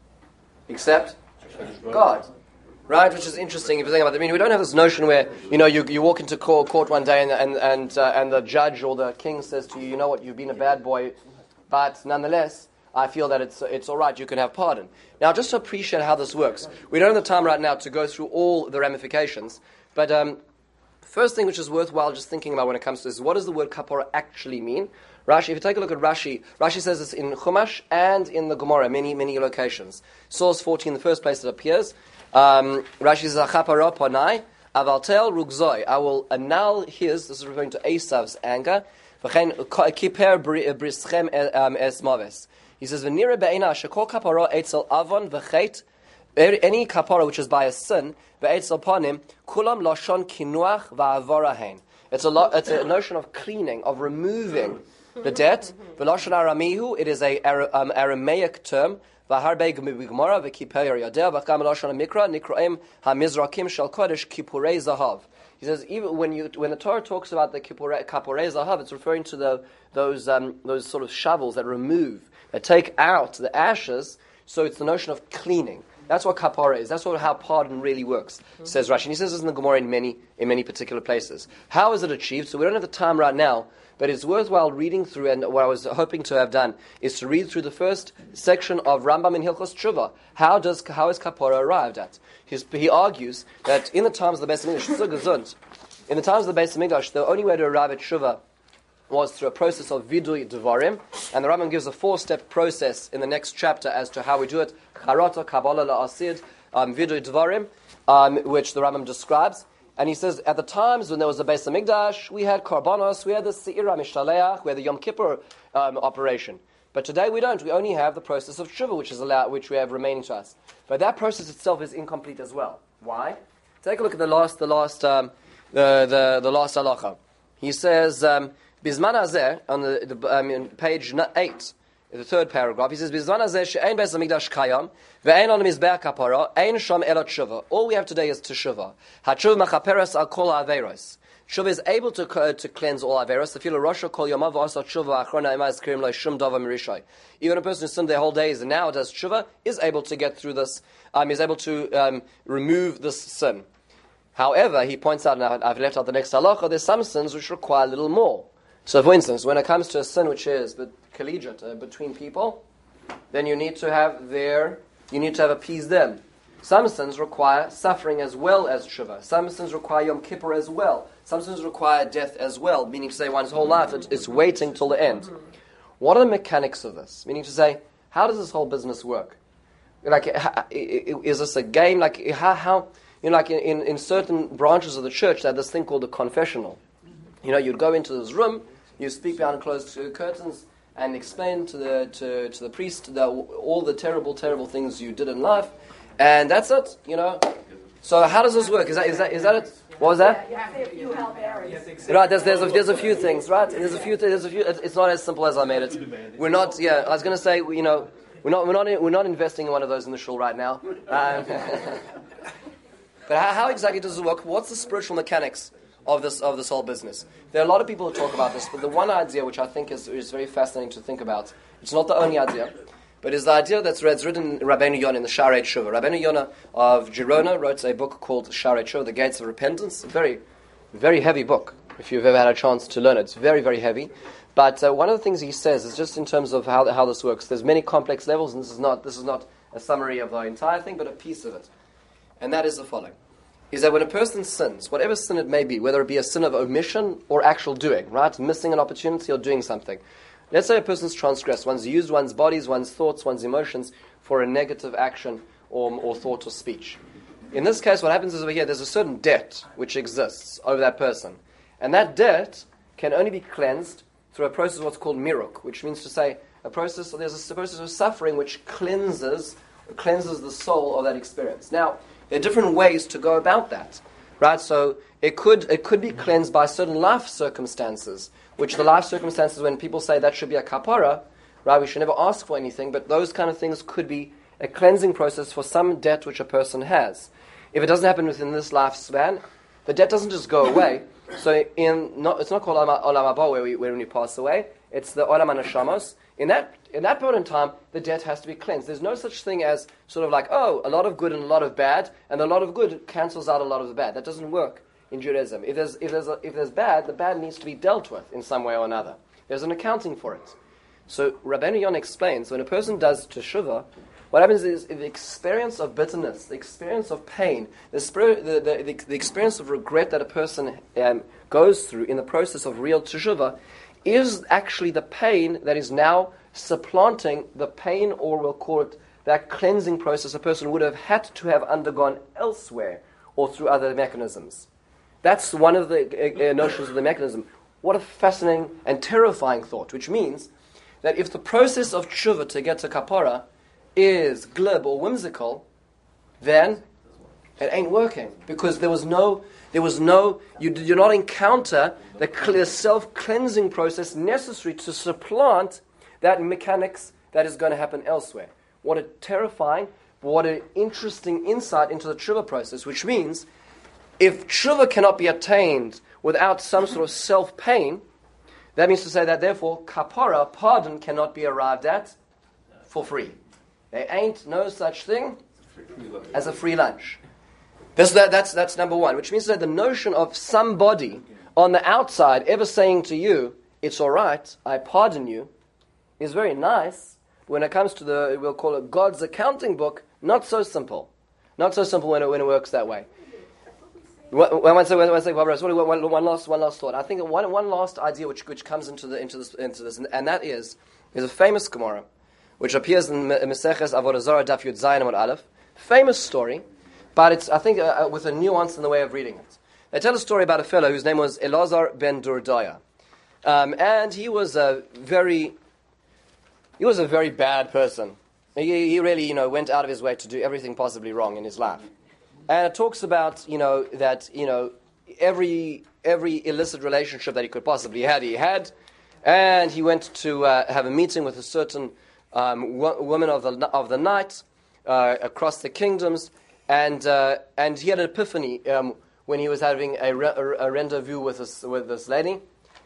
except God, right? Which is interesting if you think about it. I mean, we don't have this notion where you know you, you walk into court, court one day and and and, uh, and the judge or the king says to you, you know what, you've been a bad boy, but nonetheless, I feel that it's it's all right, you can have pardon. Now, just to appreciate how this works, we don't have the time right now to go through all the ramifications, but um, first thing which is worthwhile just thinking about when it comes to this is, what does the word kapara actually mean? Rashi, if you take a look at Rashi, Rashi says this in Chumash and in the Gemara, many, many locations. Source fourteen, the first place it appears, um, Rashi says, Achapara panai, avaltel rugzoi, I will annul his, this is referring to Esav's anger, kiper brischem es maves. He says, "V'nira be'ena shekol kapara etzel avon v'chet." Any kapara which is by a sin, be'etzel panim kulam lashon kinuach va'avorahein. It's a lo- it's a notion of cleaning, of removing the debt. V'lashon aramihu, it is a um, Aramaic term. V'harbe g'migmara v'kiper yadeh v'cham lashon mikra nikraim hamizrakim shel kodesh kipurei zahav. He says, even when you when the Torah talks about the kipurei zahav, it's referring to the those um, those sort of shovels that remove. They take out the ashes, so it's the notion of cleaning. That's what kapara is. That's what how pardon really works, mm-hmm. says Rashi. And he says this in the Gemara in many in many particular places. How is it achieved? So we don't have the time right now, but it's worthwhile reading through, and what I was hoping to have done is to read through the first section of Rambam in Hilchos Tshuva. How does how is kapara arrived at? He's, he argues that in the times of the Beis Hamikdash, in the times of the Beis Hamikdash, the only way to arrive at Tshuva was through a process of vidui devarim, and the Rambam gives a four-step process in the next chapter as to how we do it. Charata, Kabbalah, La'asid, um, vidui devarim, um, which the Rambam describes. And he says, at the times when there was the Beis Hamikdash, we had Karbanos, we had the Se'ira Mishtaleach, we had the Yom Kippur um, operation. But today we don't. We only have the process of Tshuva, which is allowed, which we have remaining to us. But that process itself is incomplete as well. Why? Take a look at the last, the last, um, the, the the last halacha. He says, um, Bizman Hazeh, on the, the um, on page eight, the third paragraph, he says, Bizman Hazeh she'ein Beis Hamikdash kayam, ve'ein on mizbeach kapara, ein sham elot tshuva. All we have today is teshuva. Hatshuva machaperes al kol ha'averos. Tshuva is able to uh, to cleanse all averos. The filo rosha kol yomav v'asa tshuva achrona imaz kirim lo shum dava mirishai. Even a person who sinned their whole days and now does tshuva is able to get through this. Um, is able to um, remove this sin. However, he points out, now I've left out the next halacha, there's some sins which require a little more. So, for instance, when it comes to a sin which is but collegiate uh, between people, then you need to have their, you need to have appeased them. Some sins require suffering as well as tshuva. Some sins require Yom Kippur as well. Some sins require death as well, meaning to say one's whole life it, it's waiting till the end. What are the mechanics of this? Meaning to say, how does this whole business work? Like, is this a game? Like, how, how you know, like in, in, in certain branches of the church, they have this thing called the confessional. You know, you'd go into this room, you speak behind closed curtains, and explain to the to, to the priest the, all the terrible, terrible things you did in life, and that's it. You know. So how does this work? Is that is that is that it? What was that? You have to say a few Hail Marys. Right. There's there's a, there's a few things. Right. There's a few. There's a few. It's not as simple as I made it. We're not. Yeah. I was going to say. You know. We're not. We're not. We're not investing in one of those in the shul right now. Um, but how, how exactly does it work? What's the spiritual mechanics of this of this whole business? There are a lot of people who talk about this, but the one idea which I think is is very fascinating to think about. It's not the only idea, but is the idea that's it's written in Rabbeinu Yonah in the Sharei Tshuva. Rabbeinu Yonah of Girona wrote a book called Sharei Tshuva, The Gates of Repentance. A very, very heavy book. If you've ever had a chance to learn it, it's very, very heavy. But uh, one of the things he says is just in terms of how how this works. There's many complex levels, and this is not this is not a summary of the entire thing, but a piece of it. And that is the following: is that when a person sins, whatever sin it may be, whether it be a sin of omission or actual doing, right, missing an opportunity or doing something. Let's say a person's transgressed, one's used one's bodies, one's thoughts, one's emotions for a negative action or or thought or speech. In this case, what happens is over here, there's a certain debt which exists over that person, and that debt can only be cleansed through a process of what's called miruk, which means to say a process. There's a process of suffering which cleanses cleanses the soul of that experience. Now, there are different ways to go about that, right? So it could it could be cleansed by certain life circumstances, which the life circumstances when people say that should be a kapara, right? We should never ask for anything, but those kind of things could be a cleansing process for some debt which a person has. If it doesn't happen within this lifespan, the debt doesn't just go away. So in not, it's not called Olam Haba where we when we pass away. It's the Olam HaNeshamos. In that in that point in time, the debt has to be cleansed. There's no such thing as sort of like, oh, a lot of good and a lot of bad, and a lot of good cancels out a lot of the bad. That doesn't work in Judaism. If there's if there's a, if there's bad, the bad needs to be dealt with in some way or another. There's an accounting for it. So Rabbeinu Yonah explains when a person does teshuvah, what happens is the experience of bitterness, the experience of pain, the, spirit, the, the, the, the experience of regret that a person um, goes through in the process of real teshuvah is actually the pain that is now supplanting the pain, or we'll call it that cleansing process a person would have had to have undergone elsewhere or through other mechanisms. That's one of the uh, notions of the mechanism. What a fascinating and terrifying thought, which means that if the process of tshuva to get to kapara is glib or whimsical, then it ain't working, because there was no, there was no, you did you not encounter the clear self-cleansing process necessary to supplant that mechanics that is going to happen elsewhere. What a terrifying, what an interesting insight into the tshuva process, which means if tshuva cannot be attained without some sort of self-pain, that means to say that therefore kapara, pardon, cannot be arrived at for free. There ain't no such thing As a free lunch. This, that, that's, that's number one, which means that the notion of somebody on the outside ever saying to you, it's all right, I pardon you, is very nice. When it comes to the, we'll call it God's accounting book, not so simple. Not so simple when it, when it works that way. One, one, one, one, one last one last thought. I think one one last idea which which comes into the into this into this, and, and that is is a famous Gemara, which appears in Maseches Avodah Zarah Daf Yud Zayin Amud Aleph. Famous story, but it's I think uh, with a nuance in the way of reading it. They tell a story about a fellow whose name was Elazar ben Durdaya, um, and he was a very he was a very bad person. He, he really you know went out of his way to do everything possibly wrong in his life. And it talks about, you know, that, you know, every every illicit relationship that he could possibly had, he had. And he went to uh, have a meeting with a certain um, wo- woman of the of the night uh, across the kingdoms. And uh, and he had an epiphany um, when he was having a, re- a rendezvous with this, with this lady.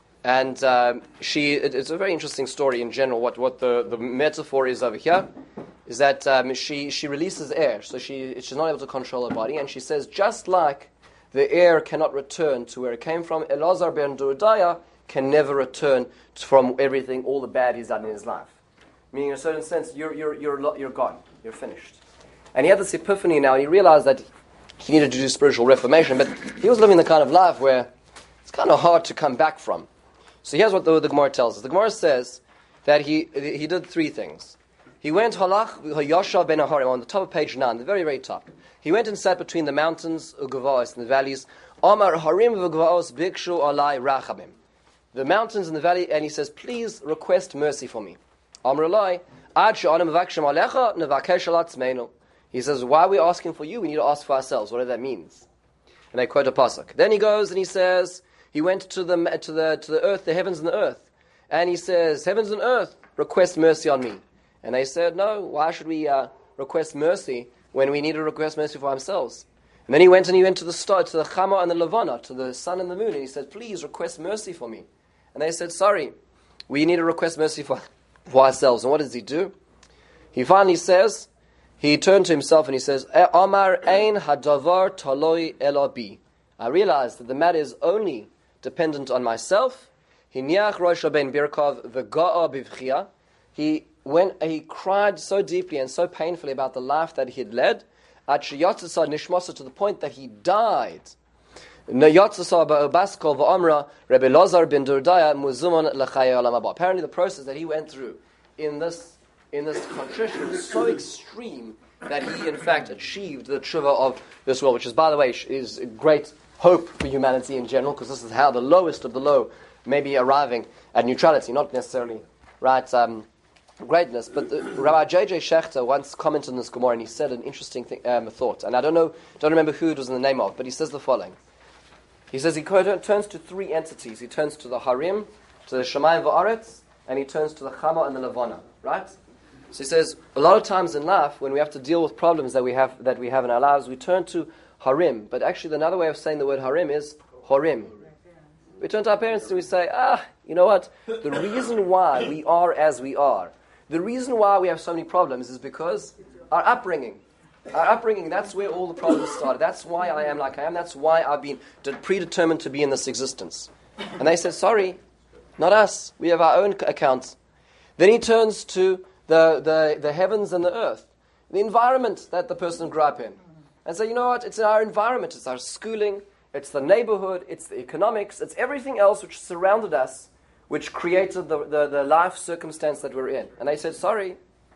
And um, she, it, it's a very interesting story in general. What, what the, the metaphor is over here is that um, she, she releases air, so she she's not able to control her body, and she says, just like the air cannot return to where it came from, Elazar ben Durdaya can never return to, from everything, all the bad he's done in his life. Meaning, in a certain sense, you're you're you're you're gone, you're finished. And he had this epiphany now, and he realized that he needed to do spiritual reformation, but he was living the kind of life where it's kind of hard to come back from. So here's what the, the Gemara tells us. The Gemara says that he he did three things. He went halach hayashav ben aharim on the top of page nine, the very very top. He went and sat between the mountains ugavaos and the valleys. Amar harim v'ugavaos bikshu alai rachamim. The mountains and the valley, and he says, please request mercy for me. Amar alai ad she'anu mevakshim alecha nevakesh al atzmeinu. He says, why are we asking for you? We need to ask for ourselves. Whatever that means. And they quote a pasuk. Then he goes and he says, he went to the to the to the earth, the heavens and the earth, and he says, heavens and earth, request mercy on me. And they said, no, why should we uh, request mercy when we need to request mercy for ourselves? And then he went and he went to the star, to the Chama and the Levana, to the sun and the moon, and he said, please request mercy for me. And they said, sorry, we need to request mercy for, for ourselves. And what does he do? He finally says, he turned to himself and he says, Amar ein hadavar taloi elabi. I realized that the matter is only dependent on myself. Hiniach rosh ben birkov v'ga'a bivchia. He went, he cried so deeply and so painfully about the life that he had led, at sheyatzasa nishmasa, to the point that he died. Yatzasa ba'obaskol v'amra Rebbe Elazar ben Durdaya muzumon l'chayei olam haba. Apparently, the process that he went through in this in this contrition was so extreme that he, in fact, achieved the tshuva of this world, which is, by the way, is a great hope for humanity in general, because this is how the lowest of the low may be arriving at neutrality, not necessarily right. Um, Greatness, but the, Rabbi J J Schechter once commented on this Gemara, and he said an interesting thing, um, thought, and I don't know, don't remember who it was in the name of, but he says the following. He says he turns to three entities. He turns to the Harim, to the Shemayim V'aretz, and he turns to the Chama and the Levana. Right? So he says a lot of times in life, when we have to deal with problems that we have that we have in our lives, we turn to Harim. But actually, another way of saying the word Harim is Horim. We turn to our parents and we say, ah, you know what? The reason why we are as we are, the reason why we have so many problems is because our upbringing. Our upbringing, that's where all the problems started. That's why I am like I am. That's why I've been predetermined to be in this existence. And they said, sorry, not us. We have our own accounts. Then he turns to the, the, the heavens and the earth, the environment that the person grew up in. And say, you know what? It's our environment. It's our schooling. It's the neighborhood. It's the economics. It's everything else which surrounded us, which created the, the, the life circumstance that we're in. And they said, sorry.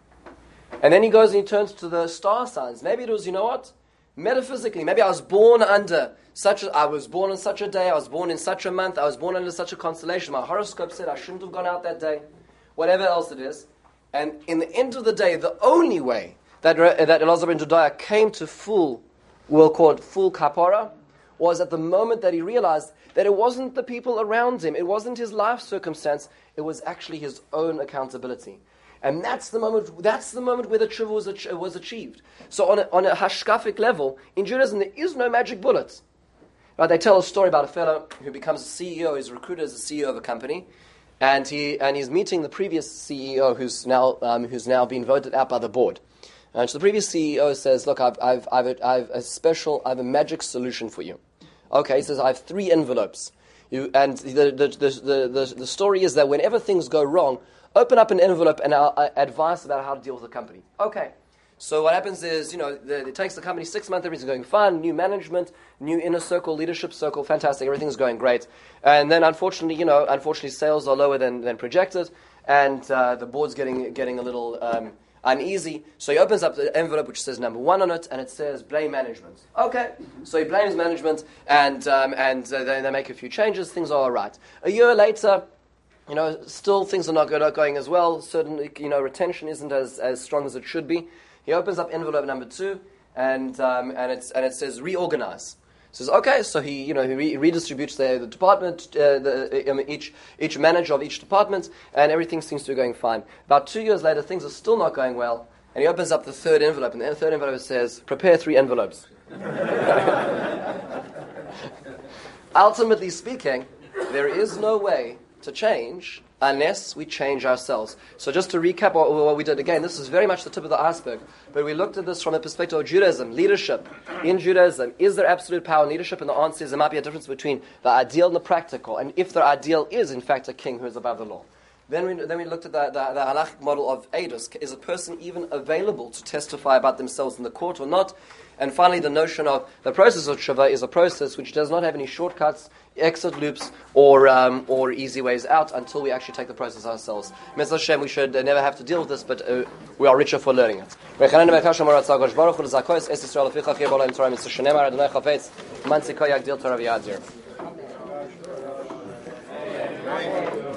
And then he goes and he turns to the star signs. Maybe it was, you know what? Metaphysically, maybe I was born under such a, I was born on such a day, I was born in such a month, I was born under such a constellation. My horoscope said I shouldn't have gone out that day. Whatever else it is. And in the end of the day, the only way that, that Elazar ben Durdaya came to full, we'll call it full kapara, was at the moment that he realized that it wasn't the people around him, it wasn't his life circumstance, it was actually his own accountability. And that's the moment that's the moment where the tshuva was, ach- was achieved. So on a, on a hashkafic level, in Judaism there is no magic bullet. Right, they tell a story about a fellow who becomes a C E O, he's recruited as a C E O of a company, and he and he's meeting the previous C E O who's now um, who's now been voted out by the board. And so the previous C E O says, look, I've, I've, I've, a, I've a special, I have a magic solution for you. Okay, he says, I have three envelopes. You, and the, the, the, the, the, the story is that whenever things go wrong, open up an envelope and I'll uh, advise about how to deal with the company. Okay. So what happens is, you know, the, it takes the company six months, everything's going fine, new management, new inner circle, leadership circle, fantastic, everything's going great. And then unfortunately, you know, unfortunately sales are lower than, than projected, and uh, the board's getting getting a little um, uneasy. So he opens up the envelope which says number one on it, and it says blame management. Okay, so he blames management, and um, and uh, they, they make a few changes, things are all right. A year later, you know, still things are not good, not going as well. Certainly, you know, retention isn't as, as strong as it should be. He opens up envelope number two, and um, and it's and it says reorganize. He says okay, so he you know he re- redistributes the, the department, uh, the, um, each each manager of each department, and everything seems to be going fine. About two years later, things are still not going well, and he opens up the third envelope, and the third envelope says prepare three envelopes. Ultimately speaking, there is no way to change unless we change ourselves. So just to recap what, what we did again, this is very much the tip of the iceberg, but we looked at this from the perspective of Judaism, leadership. In Judaism, is there absolute power in leadership? And the answer is there might be a difference between the ideal and the practical, and if the ideal is in fact a king who is above the law. Then we, then we looked at the, the, the halachic model of Eidos. Is a person even available to testify about themselves in the court or not? And finally, the notion of the process of tshuva is a process which does not have any shortcuts, exit loops, or um, or easy ways out until we actually take the process ourselves. Mitzvah Hashem, we should uh, never have to deal with this, but uh, we are richer for learning it.